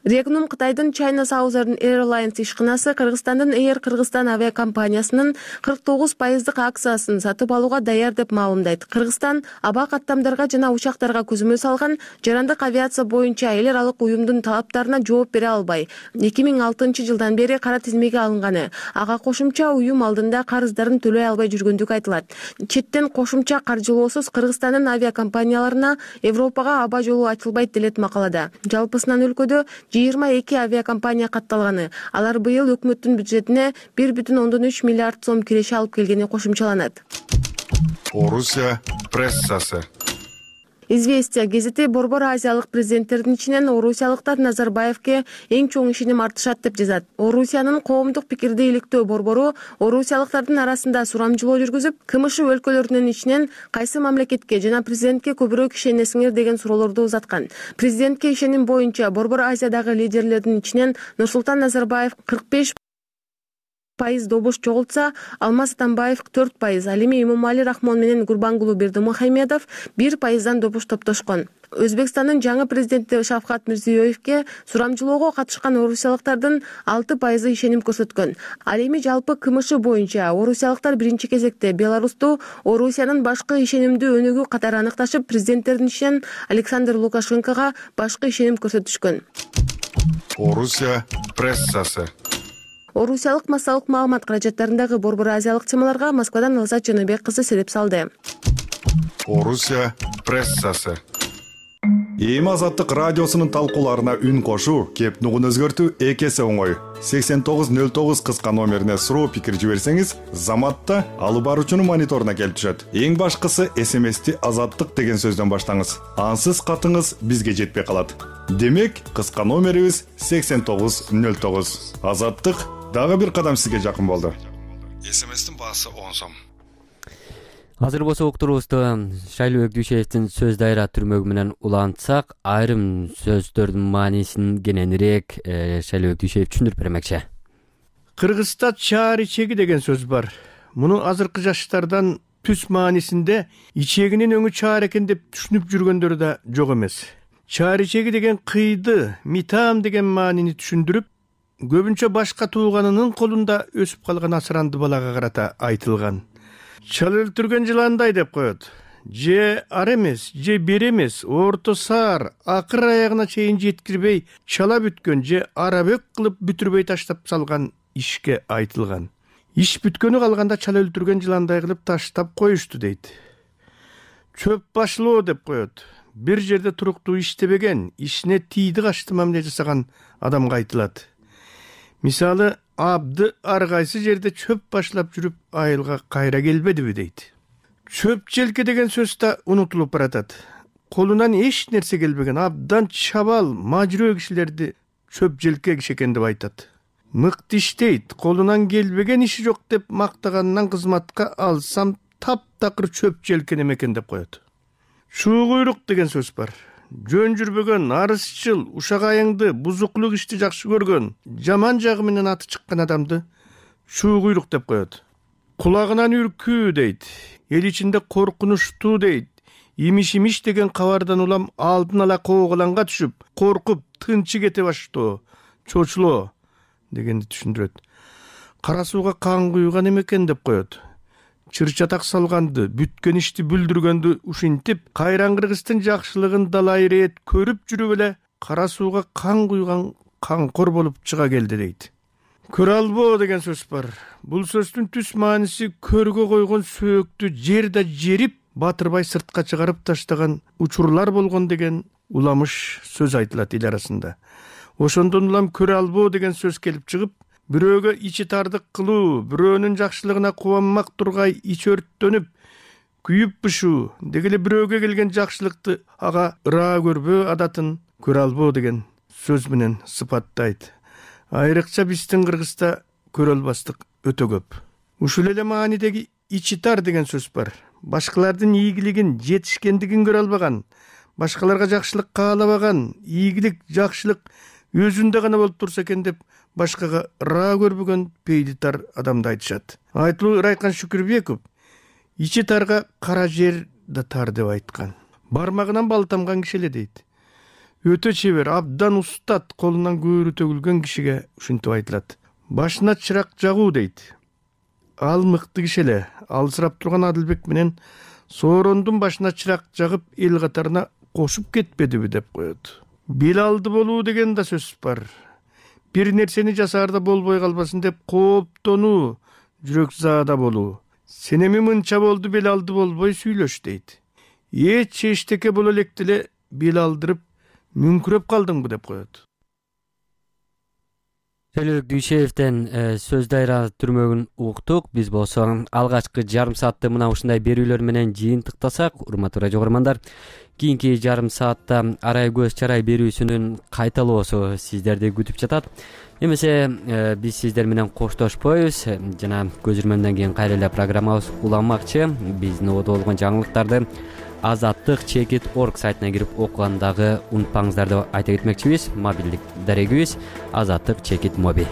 Регнум Кытайдын China Southern Airlines ишканасы Кыргызстандын Air Кыргызстан авиакомпаниясынын кырк тогуз пайыздык акциясын сатып алууга даяр деп маалымдайт. Кыргызстан аба каттамдарга жана учактарга көзөмөл салган жарандык авиация боюнча эл аралык уюмдун талаптарына жооп бере албай, эки миң алтынчы жылдан бери кара тизмеге алынганы. Ага кошумча уюм алдында карыздарын төлөй албай жүргөндүгү айтылат. Четтен кошумча каржылоосуз Кыргызстандын авиакомпанияларына Европага аба жолу ачылбайт делет макалада. Жалпысынан өлкөдө жыйырма эки авиакомпания катталганы. Алар быйыл өкмөттүн бюджетине бир бүтүн ондон үч миллиард сом киреше алып келгени кошумчаланат. Орусия прессасы. Известия гезити Борбор Азиялык президенттердин ичинен орусиялыктар Назарбаевке эң чоң ишеним артышат деп жазат. Орусиянын коомдук пикирди иликтөө борбору орусиялыктардын арасында сурамжылоо жүргүзүп, КМШ өлкөлөрүнүн ичинен кайсы мамлекетке жана президентке көбүрөөк ишенесиңер деген суроолорду узаткан. Президентке ишеним боюнча Борбор Азиядагы лидерлердин ичинен Нурсултан Назарбаев кырк беш пайыз добуш чогултса, Алмаз Атамбаев төрт пайыз, ал эми Имомали Рахмон менен Гурбангулу Бердимухамедов бир пайыздан добуш топтошкон. Өзбекстандын жаңы президенти Шавкат Мирзиёевке сурамжылоого катышкан орусиялыктардын алты пайызы ишеним көрсөткөн. Ал эми жалпы КМШ боюнча орусиялыктар биринчи кезекте Беларусту Орусиянын башкы ишенимдүү өнүгүү катары аныкташып, президенттердин ичинен Александр Лукашенкого башкы ишеним көрсөтүшкөн. Орусия прессасы. Орусиялык массалык маалымат каражаттарындагы Борбор Азиялык темаларга Москвадан Алзат Жаныбек кызы сереп салды. Орусия прессасы. Эми Азаттык радиосунун талкууларына үн кошуу, кеп нугун өзгөртүү эки эсе оңой. сексен тогуз нөл тогуз кыска номерине суроо пикир жиберсеңиз, Заматта алып баруучунун мониторуна келип түшөт. Эң башкысы эс эм эсти Азаттык деген сөздөн баштаңыз. Ансыз катыңыз бизге жетпей калат. Демек, кыска номерибиз сексен тогуз нөл тогуз. Азаттык дагы бир кадам сизге жакын болду. эс эм эстин баасы он сом. Азыр болсо уктурубузду Шайлообек Дүйшеевдин сөз дайра түрмөгү менен улантсак, айрым сөздөрдүн маанисин кененирээк Шайлообек Дүйшеев түшүндүрүп бермекчи. Кыргызста чаар ичеги деген сөз бар. Муну азыркы жаштардан түз маанисинде ичегинин өңү чаар экен деп түшүнүп жүргөндөр да жок эмес. Чаар ичеги деген кыйды, митам деген маанини түшүндүрүп, көбүнчө башка тууганынын колунда өсүп калган асыранды балага карата айтылган. Чал өлтүргөн жыландай деп коет. Же ар эмес, же бир эмес, орто саар, акыр аягына чейин жеткирбей чала бүткөн, же арабөк кылып бүтүрбөй таштап салган ишке айтылган. Иш бүткөнү калганда чал өлтүргөн жыландай кылып таштап коюшту дейт. Чөп башылоо деп коет. Бир жерде туруктуу иштебеген, ишине тийди качты мамиле жасаган адамга айтылат. Мисалы, абды ар кайсы жерде чөп башлап жүрүп айылга кайра келбедиби дейт. Чөп желке деген сөз да унутулуп баратат. Колунан эч нерсе келбеген абдан чабал, мажрөө кишилерди чөп желке киши экен деп айтат. Мыкты иштейт, колунан келбеген иши жок деп мактаганынан кызматка алсам таптакыр чөп желкен экен деп коет. Чуу куйрук деген сөз бар. Жөн жүрбөгөн, арызчыл, ушак айыңды, бузуклук ишти жакшы көргөн, жаман жагы менен аты чыккан адамды чуу куйрук деп коет. Кулагынан үркүү дейт, эл ичинде коркунучтуу дейт. Имиш-имиш деген кабардан улам алдын ала кооголанга түшүп, коркуп, тынчы кете баштоо, чочулоо дегенди түшүндүрөт. Кара сууга кан куйган эмекен деп коет. Чырчатак салганды, бүткөн ишти бүлдүргөндү ушинтип, кайран Кыргыздын жакшылыгын далай ирет көрүп жүрүп эле кара сууга кан куйган канкор болуп чыга келди дейт. Көрө албоо деген сөз бар. Бул сөздүн түз мааниси көргө койгон сөөктү жерде жерип, батырбай сыртка чыгарып таштаган учурлар болгон деген уламыш сөз айтылат эл арасында. Ошондон улам көрө албоо деген сөз келип чыгып, бирөөгө ичи тардык кылуу, бирөөнүн жакшылыгына кубанмак тургай ич өрттөнүп, күйүп бышуу, дегеле бирөөгө келген жакшылыкты ага ыраа көрбөө адатын көрө албоо деген сөз менен сыпаттайт. Айрыкча биздин Кыргызда көрө албастык өтө көп. Ушул эле маанидеги ичи тар деген сөз бар. Башкалардын ийгилигин, жетишкендигин көрө албаган, башкаларга жакшылык каалабаган, ийгилик, жакшылык өзүндө гана болуп турса экен деп башкага ыраа көрбөгөн пейди тар адамды айтышат. Айтылуу Ырайкан Шүкүрбеков ичи тарга кара жер да тар деп айткан. Бармагынан бал тамган киши эле дейт. өтө чебер, абдан устат, колунан көөрү төгүлгөн кишиге ушинтип айтылат. Башына чырак жагуу дейт. Ал мыкты киши эле. Алысырап турган Адылбек менен Соорондун башына чырак жагып эл катарына кошуп кетпедиби деп коет. Билалды болуу деген да сөз бар. Бир нерсени жасаарда болбой калбасын деп кооптонуу, жүрөк заада болуу. Сен эми мынча болду Билалды болбой сүйлөш дейт. Эч эчтеке боло электи эле Билалдырып мүңкүрөп калдыңбы деп коет. Төлөбек Дүйшеевден сөз дайра түрмөгүн уктук. Биз болсо алгачкы жарым саатты мына ушундай берүүлөр менен жыйынтыктасак, урматтуу радио көрөрмандар, кийинки жарым саатта арай көз чарай берүүсүнүн кайталоосу сиздерди күтүп жатат. Эмесе биз сиздер менен коштошпойбуз жана көзүрмөндөн кийин кайра эле программабыз уланмакчы. Биздин ободо болгон жаңылыктарды азаттык чекит точка орг сайтына кирип окугандагы унутпаңыздар деп айта кетмекчибиз. Мобилдик дарегибиз азаттык чекит моби.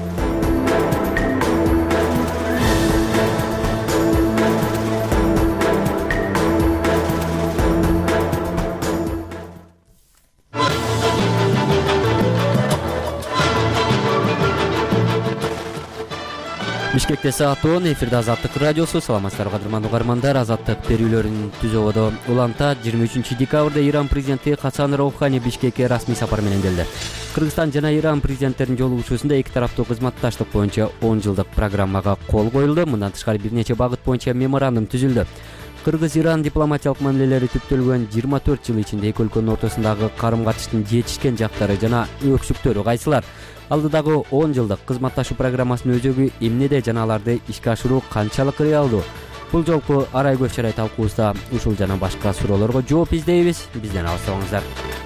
Бишкекте саат он, эфирде Азаттык радиосу. Саламатсыздарбы кадырмандуу угармандар. Азаттык берүүлөрүн түзөбодо улантат. жыйырма үчүнчү декабрда Иран президенти Хасан Роухани Бишкекке расмий сапар менен келди. Кыргызстан жана Иран президенттеринин жолугушуусунда эки тараптуу кызматташтык боюнча он жылдык программага кол коюлду. Мындан тышкары бир нече багыт боюнча меморандум түзүлдү. Кыргыз-Иран дипломатиялык мамилелери түптөлгөн жыйырма төрт жыл ичинде эки өлкөнүн ортосундагы карым-катыштын жетишкен жактары жана өксүктөрү кайсылар? Алдыдагы он жылдык кызматташуу программасынын өзөгү эмнеде жана аларды ишке ашыруу канчалык реалдуу? Бул жолку арай көз чарай талкуубузда ушул жана башка суроолорго жооп издейбиз. Бизден алыстабаңыздар.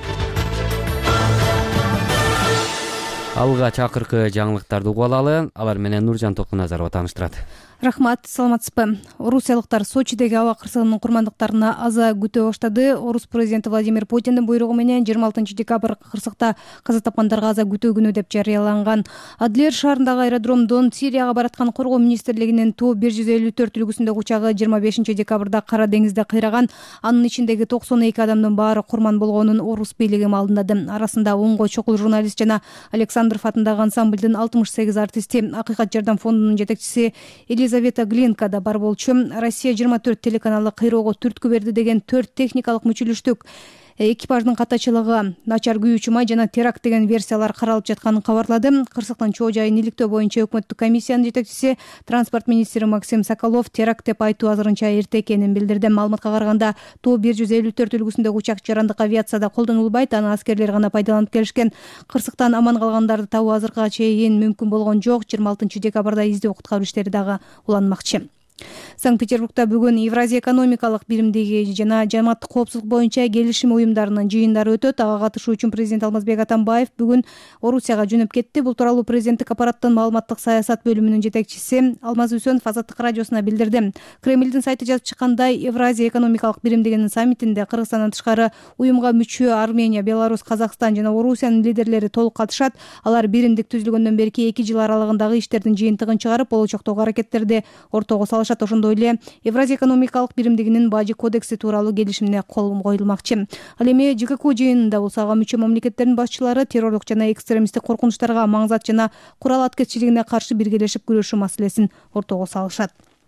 Алгач акыркы жаңылыктарды угуп алалы. Алар менен Нуржан Токуназарова тааныштырат. Рахмат, саламатсызбы. Орусиялыктар Сочидеги аба кырсыгынын курмандыктарына аза күтө баштады. Орус президенти Владимир Путиндин буйругу менен жыйырма алтынчы декабрь кырсыкта каза тапкандарга аза күтөө күнү деп жарыяланган. Адлер шаарындагы аэродромдон Сирияга бараткан коргоо министрлигинин Ту бир жүз элүү төрт үлгүсүндөгү учагы жыйырма бешинчи декабрда Кара деңизде кыйраган. Анын ичиндеги токсон эки адамдын баары курман болгонун орус бийлиги маалымдады. Арасында онго чокул журналист жана Александров атындагы ансамблдын алтымыш сегиз артисти, Акыйкат жардам фондунун жетекчиси Елизавета Глинка да бар болчу. Россия жыйырма төрт телеканалы кыйроого түрткү берди деген төрт техникалык мүчөлүштүк экипаждын катачылыгы, начар күйүүчү май жана теракт деген версиялар каралып жатканын кабарлады. Кырсыктын чоо жайын иликтөө боюнча өкмөттүк комиссиянын жетекчиси, транспорт министри Максим Соколов теракт деп айтуу азырынча эрте экенин билдирди. Маалыматка караганда Ту бир жүз элүү төрт үлгүсүндөгү учак жарандык авиацияда колдонулбайт, аны аскерлер гана пайдаланып келишкен. Кырсыктан аман калгандарды табуу азыркыга чейин мүмкүн болгон жок. жыйырма алтынчы декабрда издөө куткаруу иштери дагы уланмакчы. Санкт-Петербургда бүгүн Евразия экономикалык биримдиги жана жамааттык коопсуздук боюнча келишим уюмдарынын жыйындары өтөт. Ага катышуу үчүн президент Алмазбек Атамбаев бүгүн Орусияга жөнөп кетти. Бул тууралуу президенттик аппараттын маалыматтык саясат бөлүмүнүн жетекчиси Алмаз Үсөнов Азаттык радиосуна билдирди. Кремлдин сайты жазып чыккандай, Евразия экономикалык биримдигинин саммитинде Кыргызстандан тышкары уюмга мүчө Армения, Беларусь, Казакстан жана Орусиянын лидерлери толук катышат. Алар биримдик түзүлгөндөн берки эки жыл аралыгындагы иштердин жыйынтыгын чыгарып, болочоктогу аракеттерди ортого салышат. Ошондой эле Евразия экономикалык биримдигинин бажы кодекси тууралуу келишимине кол коюлмакчы. Ал эми ЖКК жыйынында болсо ага мүчө мамлекеттердин башчылары террорлук жана экстремисттик коркунучтарга маңзат жана курал аткеччилигине каршы биргелешип күрөшүү маселесин ортого салышат.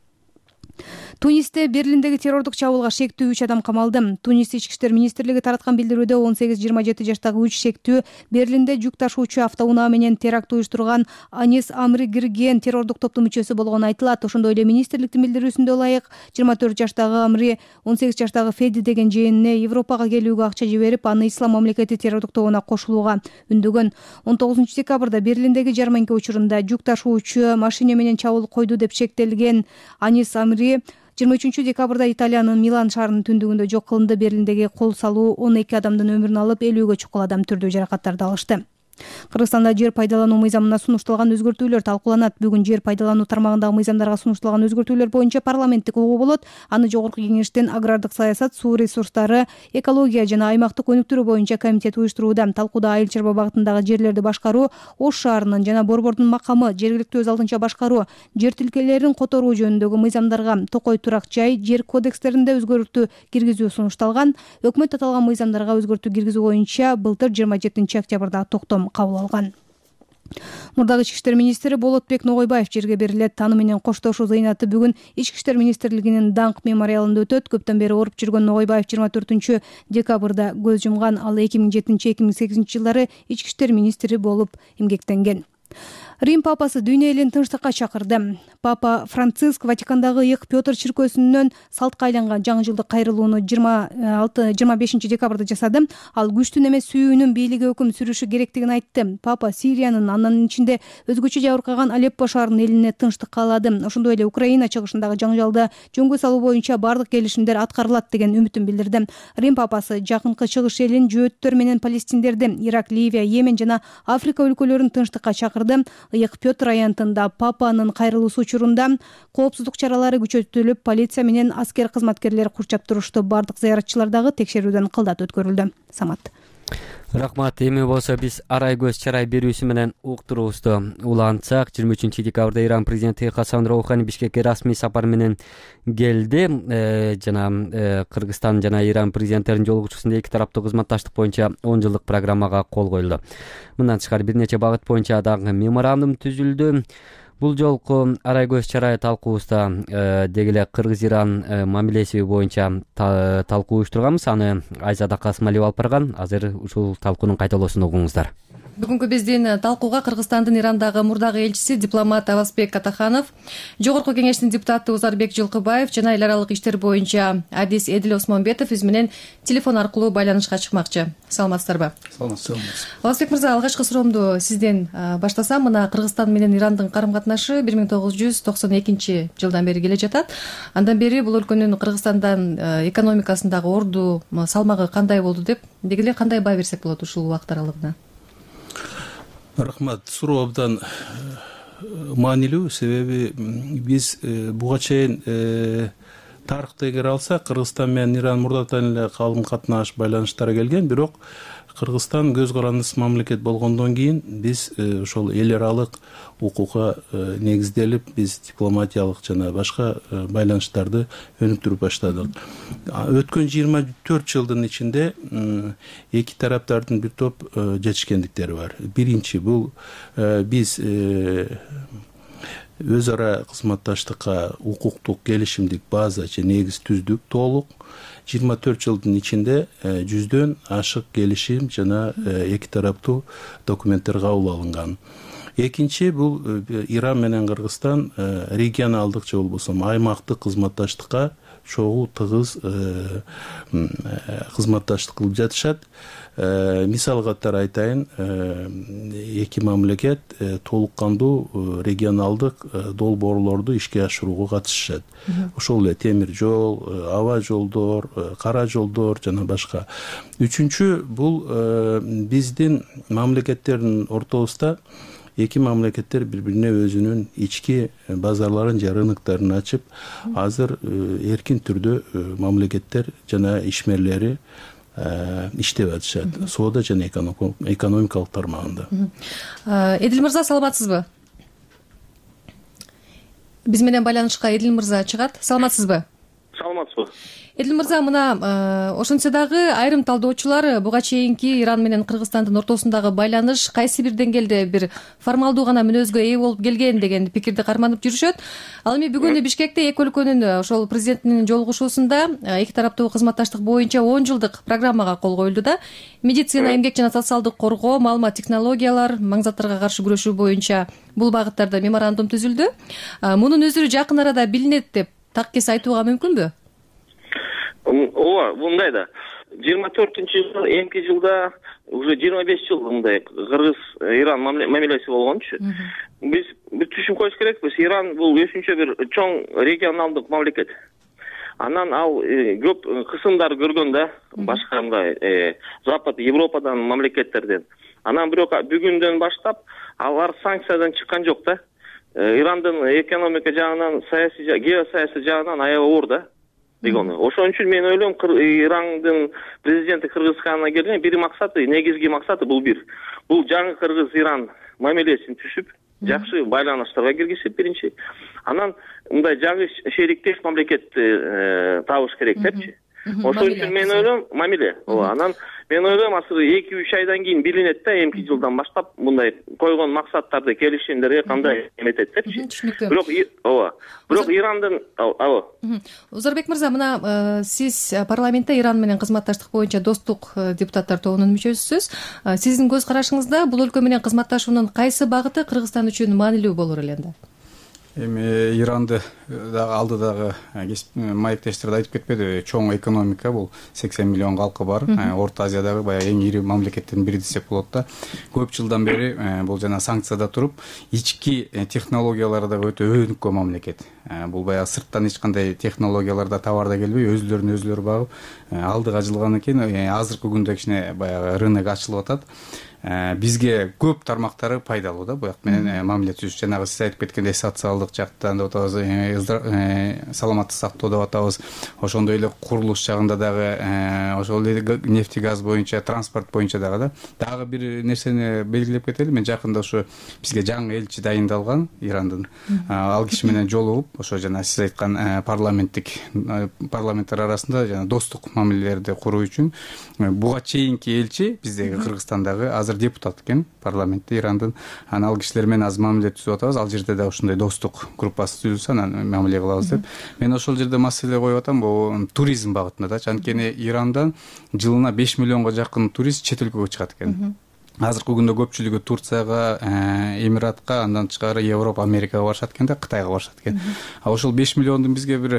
Тунисте Берлиндеги террордук чабуулга шектүү үч адам камалды. Тунис ички иштер министрлиги тараткан билдирүүдө он сегиз жыйырма жети жаштагы үч шектүү Берлинде жүк ташуучу автоунаа менен теракт уюштурган Анис Амри кирген террордук топтун мүчөсү болгону айтылат. Ошондой эле министрликтин билдирүүсүндө ылайык жыйырма төрт жаштагы Амри он сегиз жаштагы Феди деген жээнине Европага келүүгө акча жиберип, аны Ислам мамлекети террордук тобуна кошулууга үндөгөн. он тогузунчу декабрда Берлиндеги жарманка учурунда жүк ташуучу машине менен чабуул койду деп шектелген Анис Амри жыйырма үчүнчү декабрда Италиянын Милан шаарынын түндүгүндө жок кылынды. Берлиндеги кол салуу он эки адамдын өмүрүн алып, элүүгө чукул адам түрдүү жаракаттарды алышты. Кыргызстанда жер пайдалануу мыйзамына сунушталган өзгөртүүлөр талкууланат. Бүгүн жер пайдалануу тармагындагы мыйзамдарга сунушталган өзгөртүүлөр боюнча парламенттик угуу болот. Аны жогорку кеңештен агрардык саясат, суу ресурстары, экология жана аймактык өнүктүрүү боюнча комитет уюштурууда. Талкууда айыл чарба багытындагы жерлерди башкаруу, Ош шаарынын жана Борбордун макамы, жергиликтүү өз алдынча башкаруу, жер тилкелерин которуу жөнүндөгү мыйзамдарга, Токой турак жай, жер кодекстеринде өзгөртүү киргизүү сунушталган. Өкмөт аталган мыйзамдарга өзгөртүү киргизүү боюнча былтыр жыйырма жетинчи октябрда токтом кабыл алган. Мурдагы ички иштер министри Болотбек Ногойбаев жерге берилет. Аны менен коштошуу зыйнаты бүгүн ички иштер министрлигинин даңк мемориалында өтөт. Көптөн бери ооруп жүргөн Ногойбаев жыйырма төртүнчү декабрда көз жумган. Ал эки миң жетинчи эки миң сегизинчи жылдары ички иштер министри болуп эмгектенген. Рим папасы дүйнө элин тынчтыкка чакырды. Папа Франциск Ватикандагы Ыйык Петр чиркөөсүнөн салтка айланган жаңы жылдык кайрылууну жыйырма алты жыйырма бешинчи декабрда жасады. Ал күчтүн эмес сүйүүнүн бийлиги өкүм сүрүшү керектигин айтты. Папа Сириянын, анын ичинде өзгөчө жабыркаган Алеппо шаарынын элине тынчтык каалады. Ошондой эле Украина чыгышындагы жаңжалды жөнгө салуу боюнча бардык келишимдер аткарылат деген үмүтүн билдирди. Рим папасы жакынкы чыгыш элин, жөөттөр менен палестиндерди, Ирак, Ливия, Йемен жана Африка өлкөлөрүн тынчтыкка чакырды. Ыйык Петр аянтында папанын кайрылуусу учурунда коопсуздук чаралары күчөтүлүп, полиция менен аскер кызматкерлери курчап турушту. Бардык зыяратчылар дагы текшерүүдөн кылдат өткөрүлдү. Самат. Рахмат. Эми болсо биз арай көз чарай берүүсү менен уктуруубузду улантсак, жыйырма үчүнчү декабрда Иран президенти Хасан Роухани Бишкекке расмий сапар менен келди. Жана Кыргызстан жана Иран президенттеринин жолугушуусунда эки тараптуу кызматташтык боюнча он жылдык программага кол коюлду. Мындан тышкары бир нече багыт боюнча дагы меморандум түзүлдү. Бул жолку арай көз чарай талкуубузда деги эле Кыргыз-Иран мамилеси боюнча талкуу уюштурганбыз. Аны Айзада Касымалиева алып барган. Азыр ушул талкуунун кайталоосун угуңуздар. Бүгүнкү биздин талкууга Кыргызстандын Ирандагы мурдагы элчиси дипломат Авазбек Атаханов, Жогорку кеңештин депутаты Узарбек Жылкыбаев жана эл аралык иштер боюнча адис Эдил Осмонбетов биз менен телефон аркылуу байланышка чыкмакчы. Саламатсыздарбы? Саламатсыз. Авазбек мырза, алгачкы суроомду сизден баштасам. Мына Кыргызстан менен Ирандын карым-катнашы бир миң тогуз жүз токсон экинчи жылдан бери келе жатат. Андан бери бул өлкөнүн Кыргызстандан экономикасындагы орду, салмагы кандай болду деп, деги эле кандай баа берсек болот ушул убакыт аралыгына? Рахмат. Суроо абдан маанилүү, себеби биз буга чейин тарыхты эгер алсак, Кыргызстан менен Иран мурдадан эле калым катнаш байланыштары келген, бирок Кыргызстан көз карандысыз мамлекет болгондон кийин биз ошол эл аралык укукка негизделип, биз дипломатиялык жана башка байланыштарды өнүктүрүп баштадык. Өткөн жыйырма төрт жылдын ичинде эки тараптардын бир топ жетишкендиктери бар. Биринчи, бул биз өз ара кызматташтыкка укуктук келишимдик база же негиз түздүк толук. жыйырма төрт жылдын ичинде жүздөн ашык келишим жана эки тараптуу документтер кабыл алынган. Экинчи, бул Иран менен Кыргызстан регионалдык же болбосо аймактык кызматташтыкка чогуу тыгыз кызматташтык кылып жатышат. Мисал катары айтайын, эки мамлекет толук кандуу регионалдык долбоорлорду ишке ашырууга катышышат. Ошол эле темир жол, аба жолдор, кара жолдор жана башка. Үчүнчү, бул биздин мамлекеттердин ортосунда эки мамлекеттер бири-бирине өзүнүн ички базарларын же рыноктарын ачып, азыр эркин түрдө мамлекеттер жана ишмерлери иштеп атышат. Соода жана экономикалык тармагында. Эдил мырза, саламатсызбы? Биз менен байланышка Эдил мырза чыгат. Саламатсызбы? Саламатсызбы. Эдил мырза, мына ошентсе дагы айрым талдоочулар буга чейинки Иран менен Кыргызстандын ортосундагы байланыш кайсы бир деңгээлде бир формалдуу гана мүнөзгө ээ болуп келген деген пикирди карманып жүрүшөт. Ал эми бүгүн Бишкекте эки өлкөнүн ошол президентинин жолугушуусунда эки тараптуу кызматташтык боюнча он жылдык программага кол коюлду да. Медицина, эмгек жана социалдык коргоо, маалымат технологиялар, маңзаттарга каршы күрөшүү боюнча бул багыттарда меморандум түзүлдү. Мунун өзүрү жакын арада билинет деп таккес айтууга мүмкүнбү? Ооба, мындай да. жыйырма төртүнчү жыл, эмки жылда уже жыйырма беш жыл мындай Кыргыз-Иран мамилеси болгончу. Биз бир түшүнүп коюш керекпиз. Иран бул өзүнчө бир чоң регионалдык мамлекет. Анан ал көп кысымдар көргөн да, башка мындай Запад, Европадан мамлекеттерден. Анан бирок бүгүндөн баштап алар санкциядан чыккан жок да. Ирандын экономика жагынан, саясий, геосаясий жагынан аябай оор да. Дегени. Ошон үчүн мен ойлойм, Ирандын президенти Кыргызстанга келген бир максаты, негизги максаты бул бир. Бул жаңы Кыргыз-Иран мамилесин түшүп, жакшы байланыштарга киргизип биринчи. Анан мындай жаңы шериктеш мамлекетти табыш керек депчи. Ошон үчүн мен ойлойм, мамиле. Ооба. Анан мен ойлойм, азыр эки үч айдан кийин билинет да, эмки жылдан баштап мындай койгон максаттарды, келишимдерге кандай эметет депчи. Түшүнүктүү. Бирок ооба. Бирок Ирандын ооба. Узарбек мырза, мына сиз парламентте Иран менен кызматташтык боюнча достук депутаттар тобунун мүчөсүсүз. Сиздин көз карашыңызда бул өлкө менен кызматташуунун кайсы багыты Кыргызстан үчүн маанилүү болор эле анда? Эми Иранды дагы алдыдагы маектештер да айтып кетпеди, чоң экономика, бул сексен миллион калкы бар. Орто Азиядагы баягы эң ири мамлекеттердин бири десек болот да. Көп жылдан бери бул жана санкцияда туруп, ички технологиялары да өтө өнүккөн мамлекет. Бул баягы сырттан эч кандай технологиялар да, товар да келбей, өзлөрүн өзлөрү багып, алдыга жылгандан кийин азыркы күндө кичине баягы рынок ачылып атат. Бизге көп тармактары пайдалуу да, буяк менен мамиле түзүш. Жанагы сиз айтып кеткендей социалдык жактан деп атабыз, саламаттык сактоо деп атабыз. Ошондой эле курулуш жагында дагы, ошол эле нефти газ боюнча, транспорт боюнча дагы да. Дагы бир нерсени белгилеп кетели. Мен жакында ушу бизге жаңы элчи дайындалган Ирандын. Ал киши менен жолугуп, ошо жана сиз айткан парламенттик парламенттер арасында жана достук мамилелерди куруу үчүн буга чейинки элчи биздеги Кыргызстандагы азыр депутат экен парламентте Ирандын. Анан ал кишилер менен аз мамиле түзүп атабыз. Ал жерде да ушундай достук группасы түзүлсө, анан мамиле кылабыз деп. Мен ошол жерде маселе коюп атам, бул туризм багытында да. Анткени Ирандан жылына беш миллионго жакын турист чет өлкөгө чыгат экен. Азыркы күндө көпчүлүгү Турцияга, Эмиратка, андан тышкары Европа, Америкага барышат экен да, Кытайга барышат экен. А ошол беш миллиондун бизге бир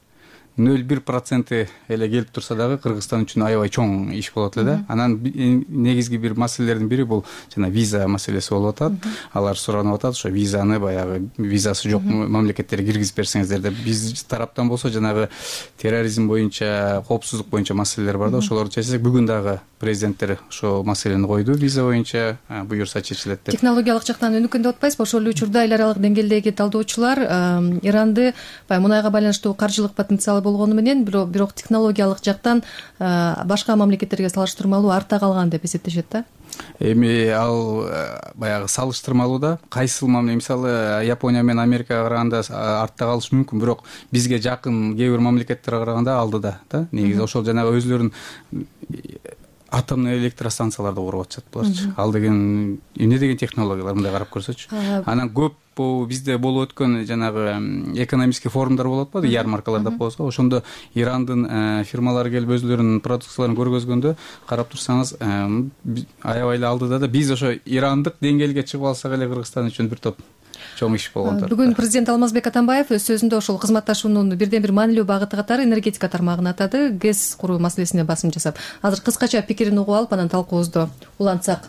нөл бир проценти эле келип турса дагы Кыргызстан үчүн аябай чоң иш болот эле да. Анан негизги бир маселелердин бири бул жана виза маселеси болуп атат. Алар суранып атат, ошо визаны баягы визасы жок мамлекеттерге киргизип берсеңиздер деп. Биз тараптан болсо жанагы терроризм боюнча, коопсуздук боюнча маселелер бар да, ошолорду чечсек, бүгүн дагы президенттер ошо маселени койду, виза боюнча буюрса чечилет деп. Технологиялык жактан өнүккөн деп атпайсызбы? Ошол эле учурда эл аралык деңгээлдеги талдоочулар Иранды мунайга байланыштуу каржылык потенциалы болгону менен, бирок технологиялык жактан башка мамлекеттерге салыштырмалуу артта калган деп эсептешет да. Эми ал баягы салыштырмалуу да. Кайсыл мамиле, мисалы Япония менен Америкага караганда артта калышы мүмкүн, бирок бизге жакын кээ бир мамлекеттерге караганда алдыда да. Негизи ошол жанагы өзлөрүнүн атомный электростанцияларды куруп атышат буларчы. Ал деген эмне деген технологиялар, мындай карап көрсөчү. Анан көп бизде болуп өткөн жанагы экономический форумдар болот атпайбы, ярмаркалар деп коебузбу. Ошондо Ирандын фирмалары келип өзлөрүнүн продукцияларын көргөзгөндө карап турсаңыз, аябай эле алдыда да. Биз ошо ирандык деңгээлге чыгып алсак эле Кыргызстан үчүн бир топ чоң иш болгондор. Бүгүн президент Алмазбек Атамбаев өз сөзүндө ошол кызматташуунун бирден бир маанилүү багыты катары энергетика тармагын атады, ГЭС куруу маселесине басым жасап. Азыр кыскача пикирин угуп алып, анан талкуубузду улантсак.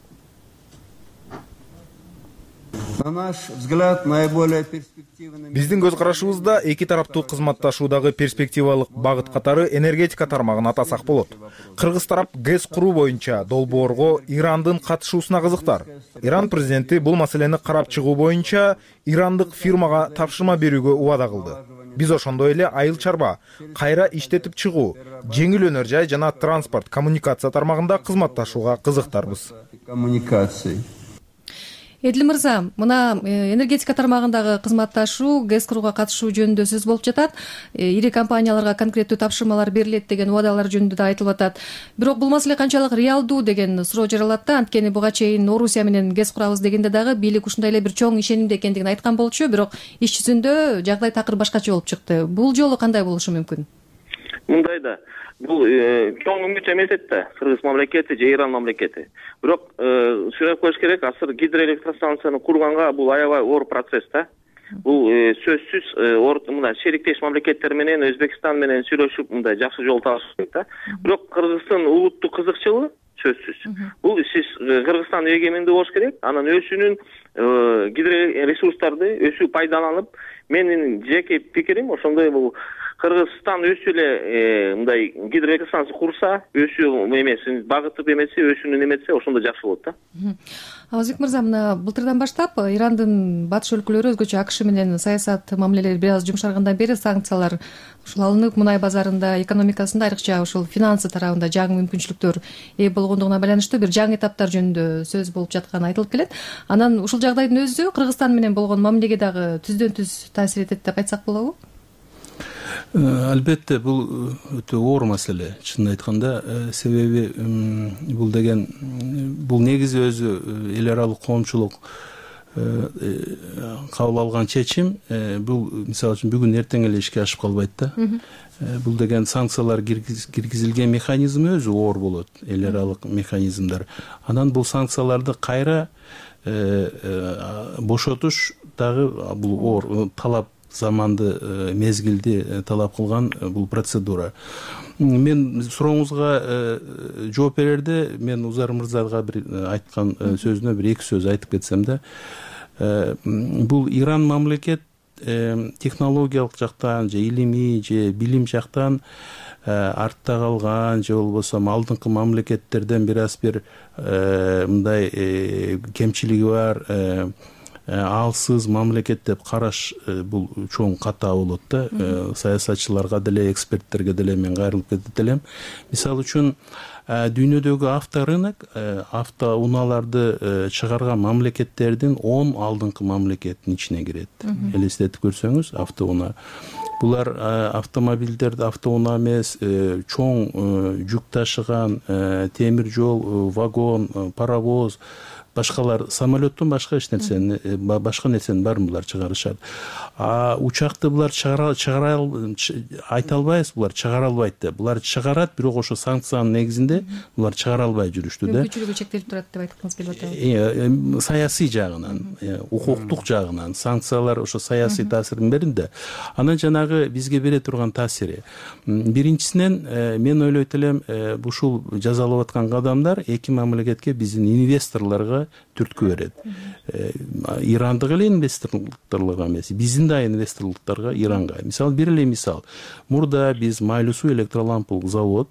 Биздин көз карашыбызда эки тараптуу кызматташуудагы перспективалык багыт катары энергетика тармагын атасак болот. Кыргыз тарап ГЭС куруу боюнча долбоорго Ирандын катышуусуна кызыктар. Иран президенти бул маселени карап чыгуу боюнча ирандык фирмага тапшырма берүүгө убада кылды. Биз ошондой эле айыл чарба, кайра иштетип чыгуу, жеңил өнөр жай жана транспорт, коммуникация тармагында кызматташууга кызыктарбыз. Эдил мырза, мына энергетика тармагындагы кызматташуу, ГЭС курууга катышуу жөнүндө сөз болуп жатат. Ири компанияларга конкреттүү тапшырмалар берилет деген убадалар жөнүндө да айтылып атат. Бирок бул маселе канчалык реалдуу деген суроо жаралат да. Анткени буга чейин Орусия менен ГЭС курабыз дегенде дагы бийлик ушундай эле бир чоң ишенимде экендигин айткан болчу, бирок иш жүзүндө жагдай такыр башкача болуп чыкты. Бул жолу кандай болушу мүмкүн? Мындай да. Бул чоң үмүт эмес да, Кыргыз мамлекети же Иран мамлекети. Бирок ушуну коюш керек, азыр гидроэлектростанцияны курганга бул аябай оор процесс да. Бул сөзсүз мындай шериктеш мамлекеттер менен, Өзбекстан менен сүйлөшүп мындай жакшы жол табыш керек да. Бирок Кыргыздын улуттук кызыкчылыгы сөзсүз. Бул сиз Кыргызстан эгемендүү болуш керек, анан өзүнүн гидроресурстарды өзү пайдаланып, менин жеке пикирим ошондой, бул Кыргызстан өзү эле мындай гидроэлектростанция курса, өзү эмесин багытып эмесе, өзүнүн эметсе, ошондо жакшы болот да. Абазбек мырза, мына былтырдан баштап Ирандын батыш өлкөлөрү, өзгөчө АКШ менен саясат мамилелери бир аз жумшаргандан бери санкциялар ушул алынып, мунай базарында, экономикасында, айрыкча ушул финансы тарабында жаңы мүмкүнчүлүктөр ээ болгондугуна байланыштуу бир жаңы этаптар жөнүндө сөз болуп жатканы айтылып келет. Анан ушул жагдайдын өзү Кыргызстан менен болгон мамилеге дагы түздөн түз таасир этет деп айтсак болобу? Албетте, бул өтө оор маселе, чынын айтканда, себеби бул деген бул негизи өзү эл аралык коомчулук кабыл алган чечим. Бул мисалы үчүн бүгүн эртең эле ишке ашып калбайт да. Бул деген санкциялар киргизилген механизми өзү оор болот, эл аралык механизмдер. Анан бул санкцияларды кайра бошотуш дагы бул оор талап, заманды, мезгилди талап кылган бул процедура. Мен сурооңузга жооп берерде мен Узар мырзага бир айткан сөзүнө бир эки сөз айтып кетсем да, бул Иран мамлекет технологиялык жактан же илимий же билим жактан артта калган же болбосо алдыңкы мамлекеттерден бир аз бир мындай кемчилиги бар, алсыз мамлекет деп караш бул чоң ката болот да. Саясатчыларга деле, эксперттерге деле мен кайрылып кетет элем. Мисалы үчүн дүйнөдөгү авторынок, автоунааларды чыгарган мамлекеттердин он алдыңкы мамлекеттин ичине кирет. Элестетип көрсөңүз, автоунаа. Булар автомобилдерди автоунаа эмес, чоң жүк ташыган, темир жол, вагон, паровоз, башкалар, самолеттон башка эч нерсени, башка нерсени баарын булар чыгарышат. А учакты булар чыгара чыгара айта албайбыз, булар чыгара албайт да. Булар чыгарат, бирок ошо санкциянын негизинде булар чыгара албай жүрүштү да. Мүмкүнчүлүгү чектелип турат деп айткыңыз келип атабы? Саясий жагынан, укуктук жагынан санкциялар ошо саясий таасирин берди. Анан жанагы бизге бере турган таасири. Биринчисинен мен ойлойт элем, ушул жазалап аткан кадамдар эки мамлекетке, биздин инвесторлорго түрткү берет. Ирандык эле инвесторлорго эмес, биздин да инвесторлуктарга Иранга. Мисалы, бир эле мисал. Мурда биз Майлуу суу электролампылык завод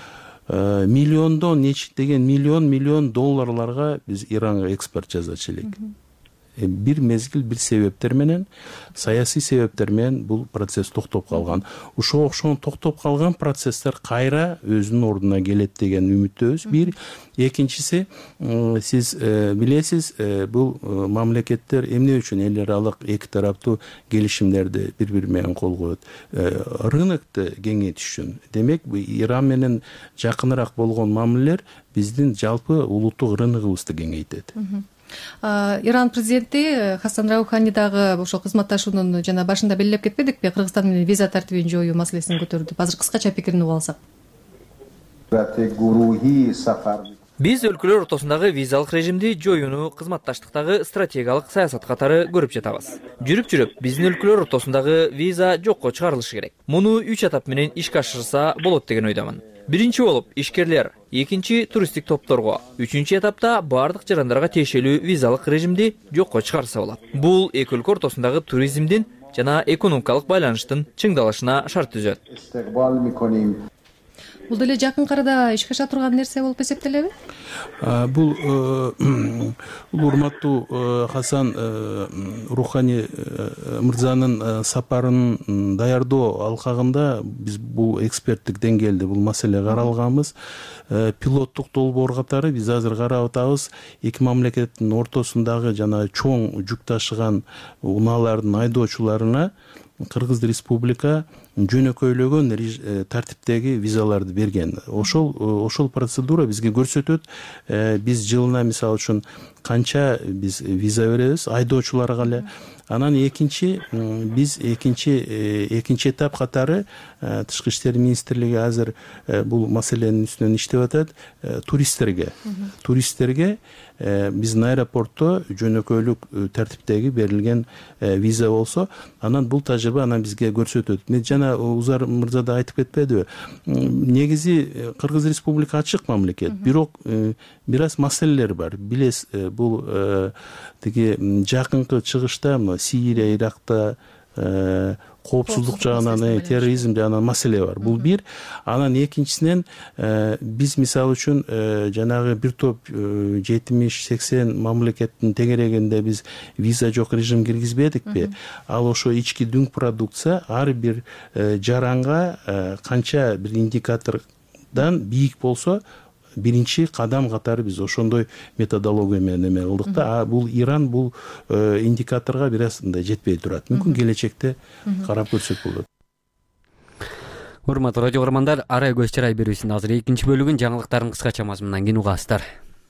миллиондон нечиктеген миллион миллион долларларга биз Иранга экспорт жазачу элек. Бир мезгил, бир себептер менен, саясий себептер менен бул процесс токтоп калган. Ошо окшон токтоп калган процесстер кайра өзүнүн ордуна келет деген үмүттөбүз. Бир, экинчиси, сиз билесиз, бул мамлекеттер эмне үчүн эл аралык эки тараптуу келишимдерди бири-бири менен кол коет? Рынокты кеңейтиш үчүн. Демек, Иран менен жакыныраак болгон мамилелер биздин жалпы улуттук рыногубузду кеңейтет. Иран президенти Хасан Раухани дагы ошол кызматташуунун жана башында белгилеп кетпедикпи, Кыргызстан менен виза тартибин жоюу маселесин көтөрдү. Азыр кыскача пикирин угуп алсак. Биз өлкөлөр ортосундагы визалык режимди жоюуну кызматташтыктагы стратегиялык саясат катары көрүп жатабыз. Жүрүп-жүрүп биздин өлкөлөр ортосундагы виза жокко чыгарылышы керек. Муну үч этап менен ишке ашырса болот деген ойдомун. Биринчи болуп ишкерлер, экинчи туристтик топторго, үчүнчү этапта бардык жарандарга тиешелүү визалык режимди жокко чыгарса болот. Бул эки өлкө ортосундагы туризмдин жана экономикалык байланыштын чыңдалышына шарт түзөт. Бул деле жакын арада ишке аша турган нерсе болуп эсептелеби? Бул урматтуу Хасан Рухани мырзанын сапарын даярдоо алкагында биз бул эксперттик деңгээлде бул маселе каралганбыз. Пилоттук долбоор катары биз азыр карап атабыз. Эки мамлекеттин ортосундагы жана чоң жүк ташыган унаалардын айдоочуларына Кыргыз Республика жөнөкөйлөгөн тартиптеги визаларды берген. Ошол ошол процедура бизге көрсөтөт. Биз жылына мисалы үчүн канча биз виза беребиз айдоочуларга эле. Анан экинчи биз экинчи экинчи этап катары Тышкы иштер министрлиги азыр бул маселенин үстүнөн иштеп атат. Туристтерге, туристтерге биздин аэропортто жөнөкөйлүк тартиптеги берилген виза болсо, анан бул тажрыйба анан бизге көрсөтөт. Мен жана Узар мырза да айтып кетпедиби? Негизи Кыргыз Республика ачык мамлекет, бирок бир аз маселелер бар. Билес, бул тиги жакынкы чыгышта, Сирия, Иракта коопсуздук жагынан терроризм жагынан маселе бар. Бул бир. Анан экинчисинен биз мисалы үчүн жанагы бир топ жетимиш сексен мамлекеттин тегерегинде биз виза жок режим киргизбедикпи? Ал ошо ички дүң продукция ар бир жаранга канча бир индикатордан бийик болсо биринчи кадам катары биз ошондой методология менен эме кылдык да. Бул Иран бул индикаторго бир аз мындай жетпей турат. Мүмкүн келечекте карап көрсөк болот. Урматтуу радио көрөрмандар, Арай көз чырай берүүсүнүн азыр экинчи бөлүгүн жаңылыктардын кыскача мазмунунан кийин угасыздар.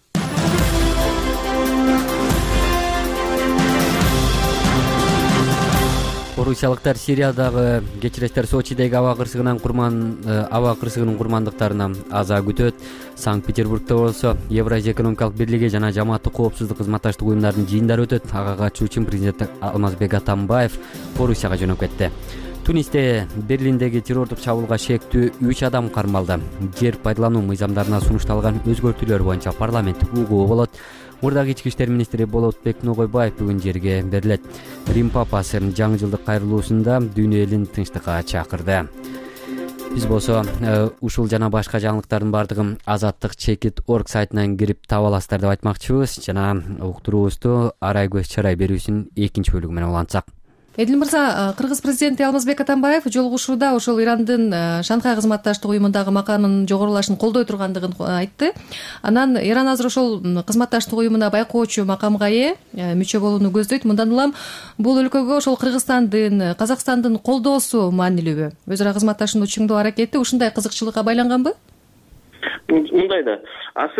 Орусиялыктар Сириядагы кечиресиздер Сочидеги аба кырсыгынан курман аба кырсыгынын курмандыктарына аза күтөт. Санкт-Петербургда болсо Евразия экономикалык бирлиги жана жамааттык коопсуздук кызматташтык уюмдарынын жыйындары өтөт. Ага катышуу үчүн президент Алмазбек Атамбаев Орусияга жөнөп кетти. Тунисте Берлиндеги террордук чабуулга шектүү үч адам кармалды. Жер пайдалануу мыйзамдарына сунушталган өзгөртүүлөр боюнча парламенттик угуу болот. Мурдагы ички иштер министри Болотбек Ногойбаев бүгүн жерге берилет. Рим папасы жаңы жылдык кайрылуусунда дүйнө элин тынчтыкка чакырды. Биз болсо ушул жана башка жаңылыктардын бардыгын азаттык чекит орг сайтынан кирип таба аласыздар деп айтмакчыбыз. Жана уктуруубузду Арай көз чырай берүүсүнүн экинчи бөлүгү менен улантсак. Эдил мырза, Кыргыз президенти Алмазбек Атамбаев жолугушууда ошол Ирандын Шанхай кызматташтык уюмундагы макамынын жогорулашын колдой тургандыгын айтты. Анан Иран азыр ошол кызматташтык уюмуна байкоочу макамга ээ мүчө болууну көздөйт. Мындан улам бул өлкөгө ошол Кыргызстандын, Казакстандын колдоосу маанилүүбү? Өз ара кызматташууну чыңдоо аракети ушундай кызыкчылыкка байланганбы? Мындай да, азыр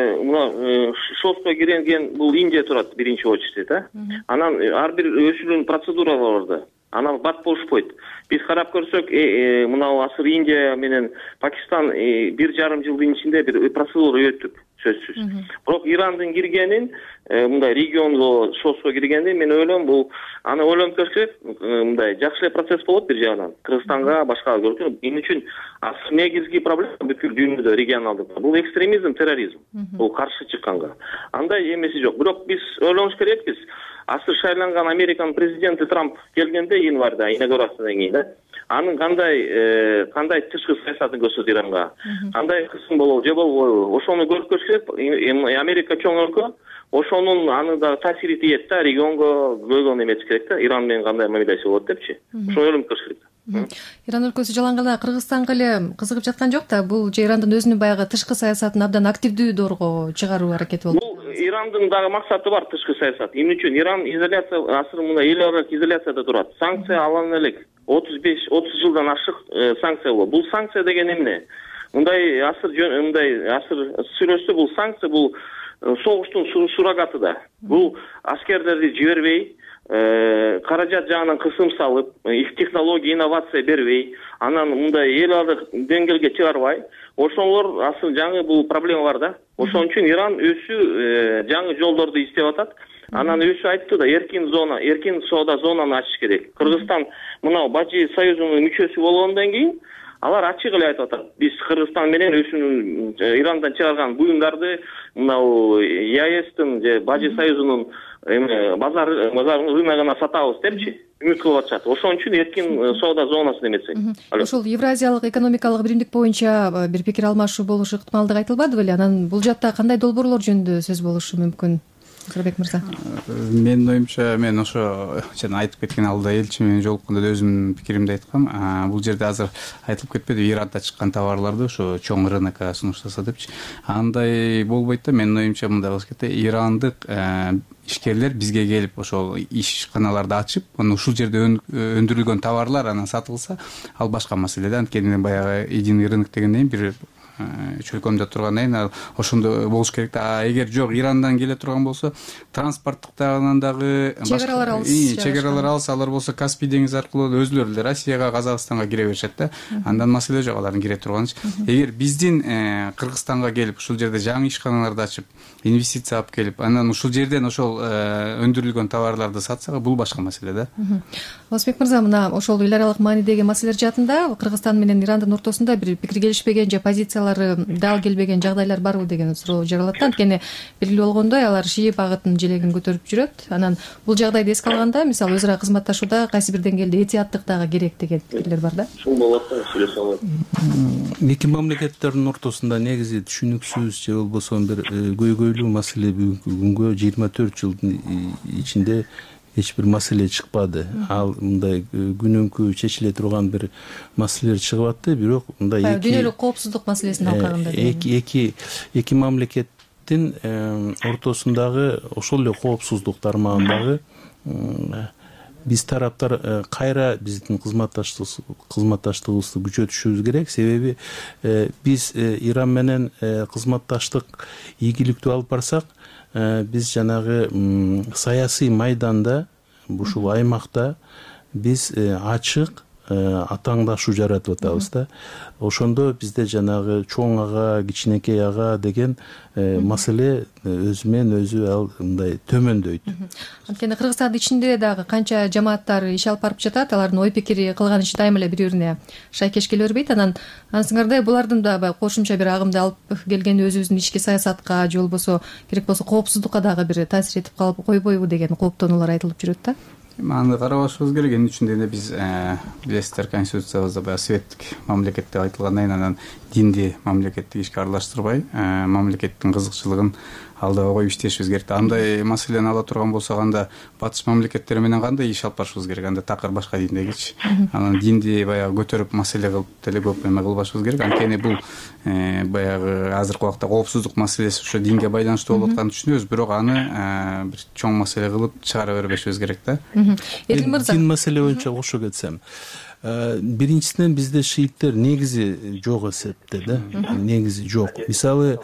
мына шоско кирген бул Индия турат биринчи очередь, да. Анан ар бир өзүнүн процедуралары бар да. Анан бат болушпойт. Биз карап көрсөк, мына азыр Индия менен Пакистан бир жарым жылдын ичинде бир процедура өттүк, сөзсүз. Бирок Ирандын киргенин, мындай регионго шоско киргенди мен ойлойм, бул аны ойлонуп көрсөк, мындай жакшы процесс болот бир жагынан. Кыргызстанга, башка көрсөк, эмне үчүн азыр негизги проблема бүткүл дүйнөдө регионалдык. Бул экстремизм, терроризм. Бул каршы чыкканга. Андай эмеси жок. Бирок биз ойлонуш керекпиз. Азыр шайланган Американын президенти Трамп келгенде январда инаугурациядан кийин, да. Анын кандай кандай тышкы саясатын көрсөтөт Иранга, кандай кысым болобу же болбойбу, ошону көрүп көрүш керек. Америка чоң өлкө, ошонун аны да таасири тиет да, регионго көйгөн эметиш керек да, Иран менен кандай мамилеси болот депчи. Ошону ойлонуп көрүш керек. Иран өлкөсү жалаңгала Кыргызстанга эле кызыгып жаткан жок да, бул же Ирандын өзүнүн баягы тышкы саясатын абдан активдүү доорго чыгаруу аракети болот. Бул Ирандын дагы максаты бар, тышкы саясат. Эмне үчүн Иран изоляция, азыр мына эл аралык изоляцияда турат. Санкция алыны элек. отуз беш отуз жылдан ашык санкция болот. Бул санкция деген эмне? Мындай асыр мындай асыр сүрөсү бул санкция, бул согуштун сурагаты да. Бул аскерлерди жибербей, каражат жагынан кысым салып, технология, инновация бербей, анан мындай эл аралык деңгээлге чыгарбай, ошолор асыл жаңы бул проблема бар да. Ошон үчүн Иран өзү жаңы жолдорду издеп атат. Анан өзү айтты да, эркин зона, эркин соода зонаны ачыш керек. Кыргызстан мына Бажи союзунун мүчөсү болгондон кийин алар ачык эле айтып атат. Биз Кыргызстан менен өзүнүн Ирандан чыгарган буюмдарды мына ЕАЭСтин же Бажи союзунун эме базар базарынын рыногуна сатабыз депчи үмүт кылып атышат. Ошон үчүн эркин соода зонасын эметсек. Ошол Евразиялык экономикалык биримдик боюнча бир пикир алмашуу болушу ыктымалдыгы айтылбады беле? Анан бул жакта кандай долбоорлор жөнүндө сөз болушу мүмкүн? Сырбек мырза. Менин оюмча, мен ошо жана айтып кеткен алдыда элчи менен жолукканда да өзүмдүн пикиримди айткам. Бул жерде азыр айтылып кетпеди, Иранда чыккан товарларды ошо чоң рынокко сунуштаса депчи. Андай болбойт да, менин оюмча мындай болуш керек. Ирандык ишкерлер бизге келип ошол ишканаларды ачып, анан ушул жерде өндүрүлгөн товарлар анан сатылса, ал башка маселе да. Анткени баягы единый рынок дегенден бир чөлкөмдө тургандан кийин ошондо болуш керек да. А эгер жок, Ирандан келе турган болсо, транспорттук жагынан дагы чегералар алыс, чегералар алыс, алар болсо Каспий деңизи аркылуу өзүлөрү эле Россияга, Казакстанга кире беришет да. Андан маселе жок, алардын кире турганы. Эгер биздин Кыргызстанга келип, ушул жерде жаңы ишканаларды ачып, инвестиция алып келип, анан ушул жерден ошол өндүрүлгөн товарларды сатсак, бул башка маселе да. Озбек мырза, мына ошол эл аралык маанидеги маселелер жаатында Кыргызстан менен Ирандын ортосунда бир пикир келишпеген же позиция санкциялары дал келбеген жагдайлар барбы деген суроо жаралат. Анткени белгилүү болгондой алар шии багытын желегин көтөрүп жүрөт. Анан бул жагдайды эске алганда, мисалы өз ара кызматташууда кайсы бир деңгээлде этияттык дагы керек деген пикирлер бар да. Ушул болот да, сүйлөшө алат. Эки мамлекеттердин ортосунда негизи түшүнүксүз же болбосо бир көйгөйлүү маселе бүгүнкү күнгө жыйырма төрт жылдын ичинде эч бир маселе чыкпады. Ал мындай күнүнкү чечиле турган бир маселелер чыгып атты, бирок мындай эки дүйнөлүк коопсуздук маселесин алкагында эки эки эки мамлекеттин ортосундагы ошол эле коопсуздук тармагындагы биз тараптар кайра биздин кызматташтыгыбызды күчөтүшүбүз керек. Себеби биз Иран менен кызматташтык ийгиликтүү алып барсак, биз жанагы саясий майданда, ушул аймакта биз ачык атаңдашуу жаратып атабыз да. Ошондо бизде жанагы чоң ага, кичинекей ага деген маселе өзү менен өзү ал мындай төмөндөйт. Анткени Кыргызстандын ичинде дагы канча жамааттар иш алып барып жатат, алардын ой пикири, кылган иши дайыма эле бири-бирине шайкеш келе бербейт. Анан анысыңардай булардын да баягы кошумча бир агымды алып келген өзүбүздүн ички саясатка же болбосо керек болсо коопсуздукка дагы бир таасир этип калып койбойбу деген кооптонуулар айтылып жүрөт да. Аны карабашыбыз керек. Эмне үчүн дегенде биз билесиздер, конституциябызда баягы светтик мамлекет деп айтылгандан кийин анан динди мамлекеттик ишке аралаштырбай, мамлекеттин кызыкчылыгын алдыга коюп иштешибиз керек. Андай маселени ала турган болсок, анда батыш мамлекеттери менен кандай иш алып барышыбыз керек? Анда такыр башка диндегичи. Анан динди баягы көтөрүп маселе кылып деле көп эме кылбашыбыз керек. Анткени бул баягы азыркы убакта коопсуздук маселеси ошо динге байланыштуу болуп атканын түшүнөбүз, бирок аны бир чоң маселе кылып чыгара бербешибиз керек да. Эдил мырза, дин маселе боюнча кошо кетсем, биринчиден бизде шииттер негизи жок эсепте да, негизи жок. Мисалы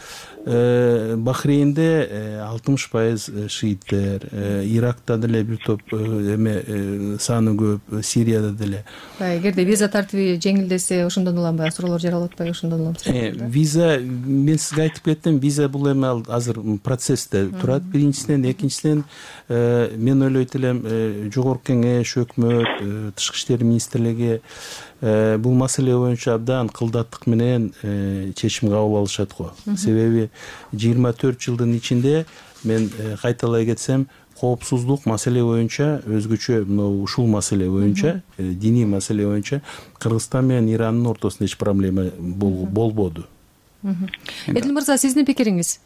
Бахрейнде алтымыш пайыз шииттер, Иракта деле бир топ эме саны көп, Сирияда деле. Эгерде виза тартиби жеңилдесе, ошондон улам баягы суроолор жаралып атпайбы, ошондон улам. Виза, мен сизге айтып кеттим, виза бул эме азыр процессте турат. Биринчисинен, экинчисинен мен ойлойт элем, жогорку кеңеш, өкмөт, тышкы иштер министрлиги бул маселе боюнча абдан кылдаттык менен чечим кабыл алышат го. Себеби жыйырма төрт жылдын ичинде мен кайталай кетсем, коопсуздук маселе боюнча өзгөчө мына ушул маселе боюнча, диний маселе боюнча Кыргызстан менен Ирандын ортосунда эч проблема болбоду. Эдил мырза, сиздин пикириңиз?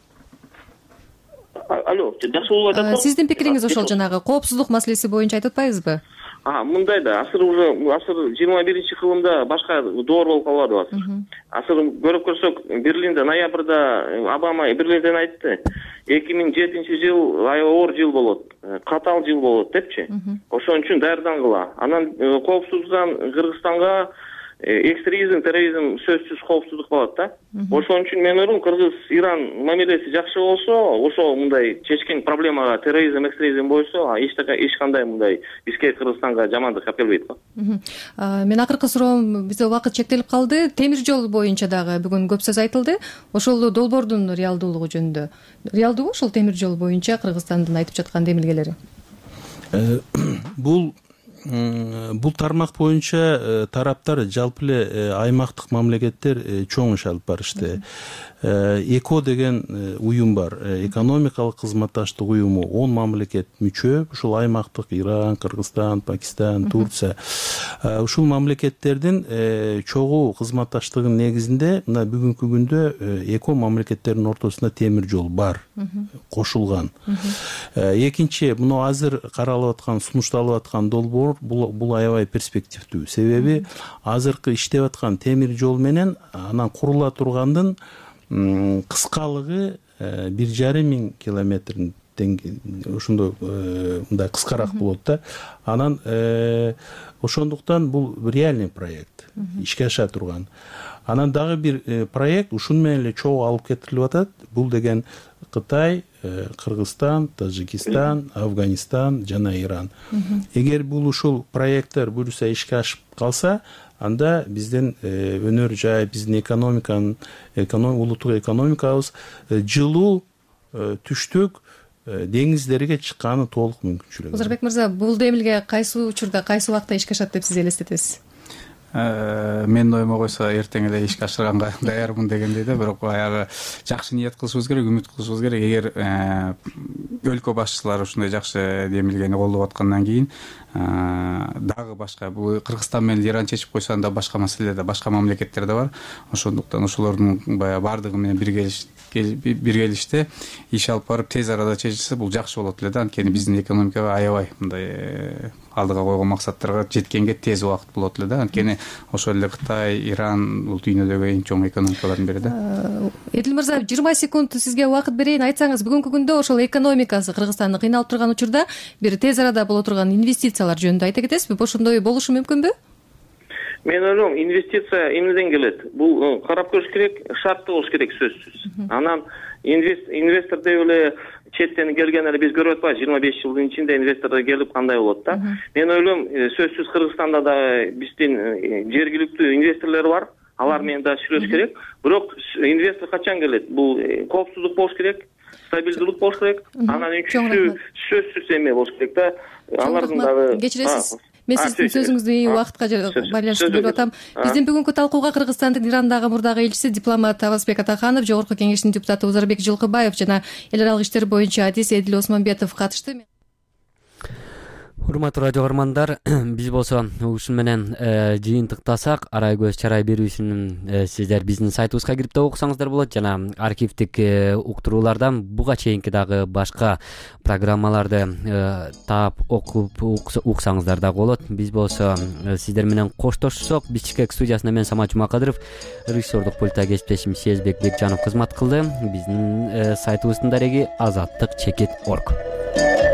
Алло, жакшы болуп атат. Сиздин пикириңиз ошол жанагы коопсуздук маселеси боюнча айтып атпайбызбы? А, мындай да, асыр уже асыр жыйырма биринчи кылымда башка доор болуп калбады азыр. Асыр көрүп көрсөк, Берлинде ноябрда Обама Берлинден айтты, эки миң жетинчи жыл аябай оор жыл болот, катаал жыл болот депчи. Ошон үчүн даярдангыла. Анан коопсуздуктан Кыргызстанга экстремизм, терроризм сөзсүз коопсуздук болот да. Ошон үчүн мен ойлойм, Кыргыз-Иран мамилеси жакшы болсо, ошол мындай чечкен проблемага терроризм, экстремизм бойсо, эч кандай мындай бизге Кыргызстанга жамандык алып келбейт да. Мен акыркы суроом, бизде убакыт чектелип калды. Темир жол боюнча дагы бүгүн көп сөз айтылды. Ошол долбоордун реалдуулугу жөнүндө. Реалдуубу ошол темир жол боюнча Кыргызстандын айтып жаткан демилгелери? Бул Бул тармак боюнча тараптар жалпы эле аймактык мамлекеттер чоң иш алып барышты. ЭКО деген уюм бар, экономикалык кызматташтык уюму, он мамлекет мүчө, ушул аймактык Иран, Кыргызстан, Пакистан, Турция. Ушул мамлекеттердин чогуу кызматташтыгынын негизинде мына бүгүнкү күндө ЭКО мамлекеттердин ортосунда темир жол бар, кошулган. Экинчи, муну азыр каралып аткан, сунушталып аткан долбоор бул аябай перспективдүү. Себеби азыркы иштеп аткан темир жол менен анан курула тургандын кыскалыгы бир жарым миң километр ошондой мындай кыскараак болот да. Анан ошондуктан бул реальный проект, ишке аша турган. Анан дагы бир проект ушун менен эле чогуу алып кетирилип атат. Бул деген Кытай, Кыргызстан, Тажикистан, Афганистан жана Иран. Эгер бул ушул проекттер буюрса ишке ашып калса, анда биздин өнөр жай, биздин экономиканын, улуттук экономикабыз жылуу, түштүк деңиздерге чыкканы толук мүмкүнчүлүгү. Озурбек мырза, бул демилге кайсы учурда, кайсы убакта ишке ашат деп сиз элестетесиз? менин оюма койсо эртең эле ишке ашырганга даярмын дегендей да. Бирок баягы жакшы ниет кылышыбыз керек, үмүт кылышыбыз керек. Эгер өлкө башчылары ушундай жакшы демилгени колдоп аткандан кийин дагы башка бул Кыргызстан менен Иран чечип койсо анда башка маселелер да, башка мамлекеттер да бар. Ошондуктан ошолордун баягы баардыгы менен биргелиште иш алып барып тез арада чечилсе бул жакшы болот эле да. Анткени биздин экономикага аябай мындай алдыга койгон максаттарга жеткенге тез убакыт болот эле да. Анткени ошол эле Кытай, Иран бул дүйнөдөгү эң чоң экономикалардын бири да. Эдил мырза, жыйырма секунд сизге убакыт берейин. Айтсаңыз, бүгүнкү күндө ошол экономикасы Кыргызстандын кыйналып турган учурда бир тез арада боло турган инвестициялар жөнүндө айта кетесизби? Ошондой болушу мүмкүнбү? Мен ойлойм, инвестиция эмнеден келет? Бул карап көрүш керек, шарттуу болуш керек сөзсүз. Анан инвестор деп эле четтен келген эле биз көрүп атпайбыз, жыйырма беш жылдын ичинде инвесторлор келип кандай болот да. Мен ойлойм, сөзсүз Кыргызстанда да биздин жергиликтүү инвесторлор бар. Алар менен да сүйлөш керек. Бирок инвестор качан келет? Бул коопсуздук болуш керек, стабилдүүлүк болуш керек. Анан үчүнчү сөзсүз эме болуш керек да. Алардын дагы кечиресиз. Мен сиздин сөзүңүздү убакытка байланыштуу бөлүп атам. Биздин бүгүнкү талкууга Кыргызстандын Ирандагы мурдагы элчиси дипломат Абазбек Атаханов, Жогорку Кеңештин депутаты Узарбек Жылкыбаев жана эл аралык иштер боюнча адиси Эдил Осмонбетов катышты. Урматтуу радио көрөрмандар, биз болсо ушун менен жыйынтыктасак, арай көз чарай берүүсүн сиздер биздин сайтыбызга кирип да окусаңыздар болот жана архивдик уктуруулардан буга чейинки дагы башка программаларды таап окуп уксаңыздар дагы болот. Биз болсо сиздер менен коштошсок, Бишкек студиясында мен Самат Жумакадыров, режиссердук пультта кесиптешим Сезбек Бекжанов кызмат кылды. Биздин сайтыбыздын дареги азаттык чекит точка орг.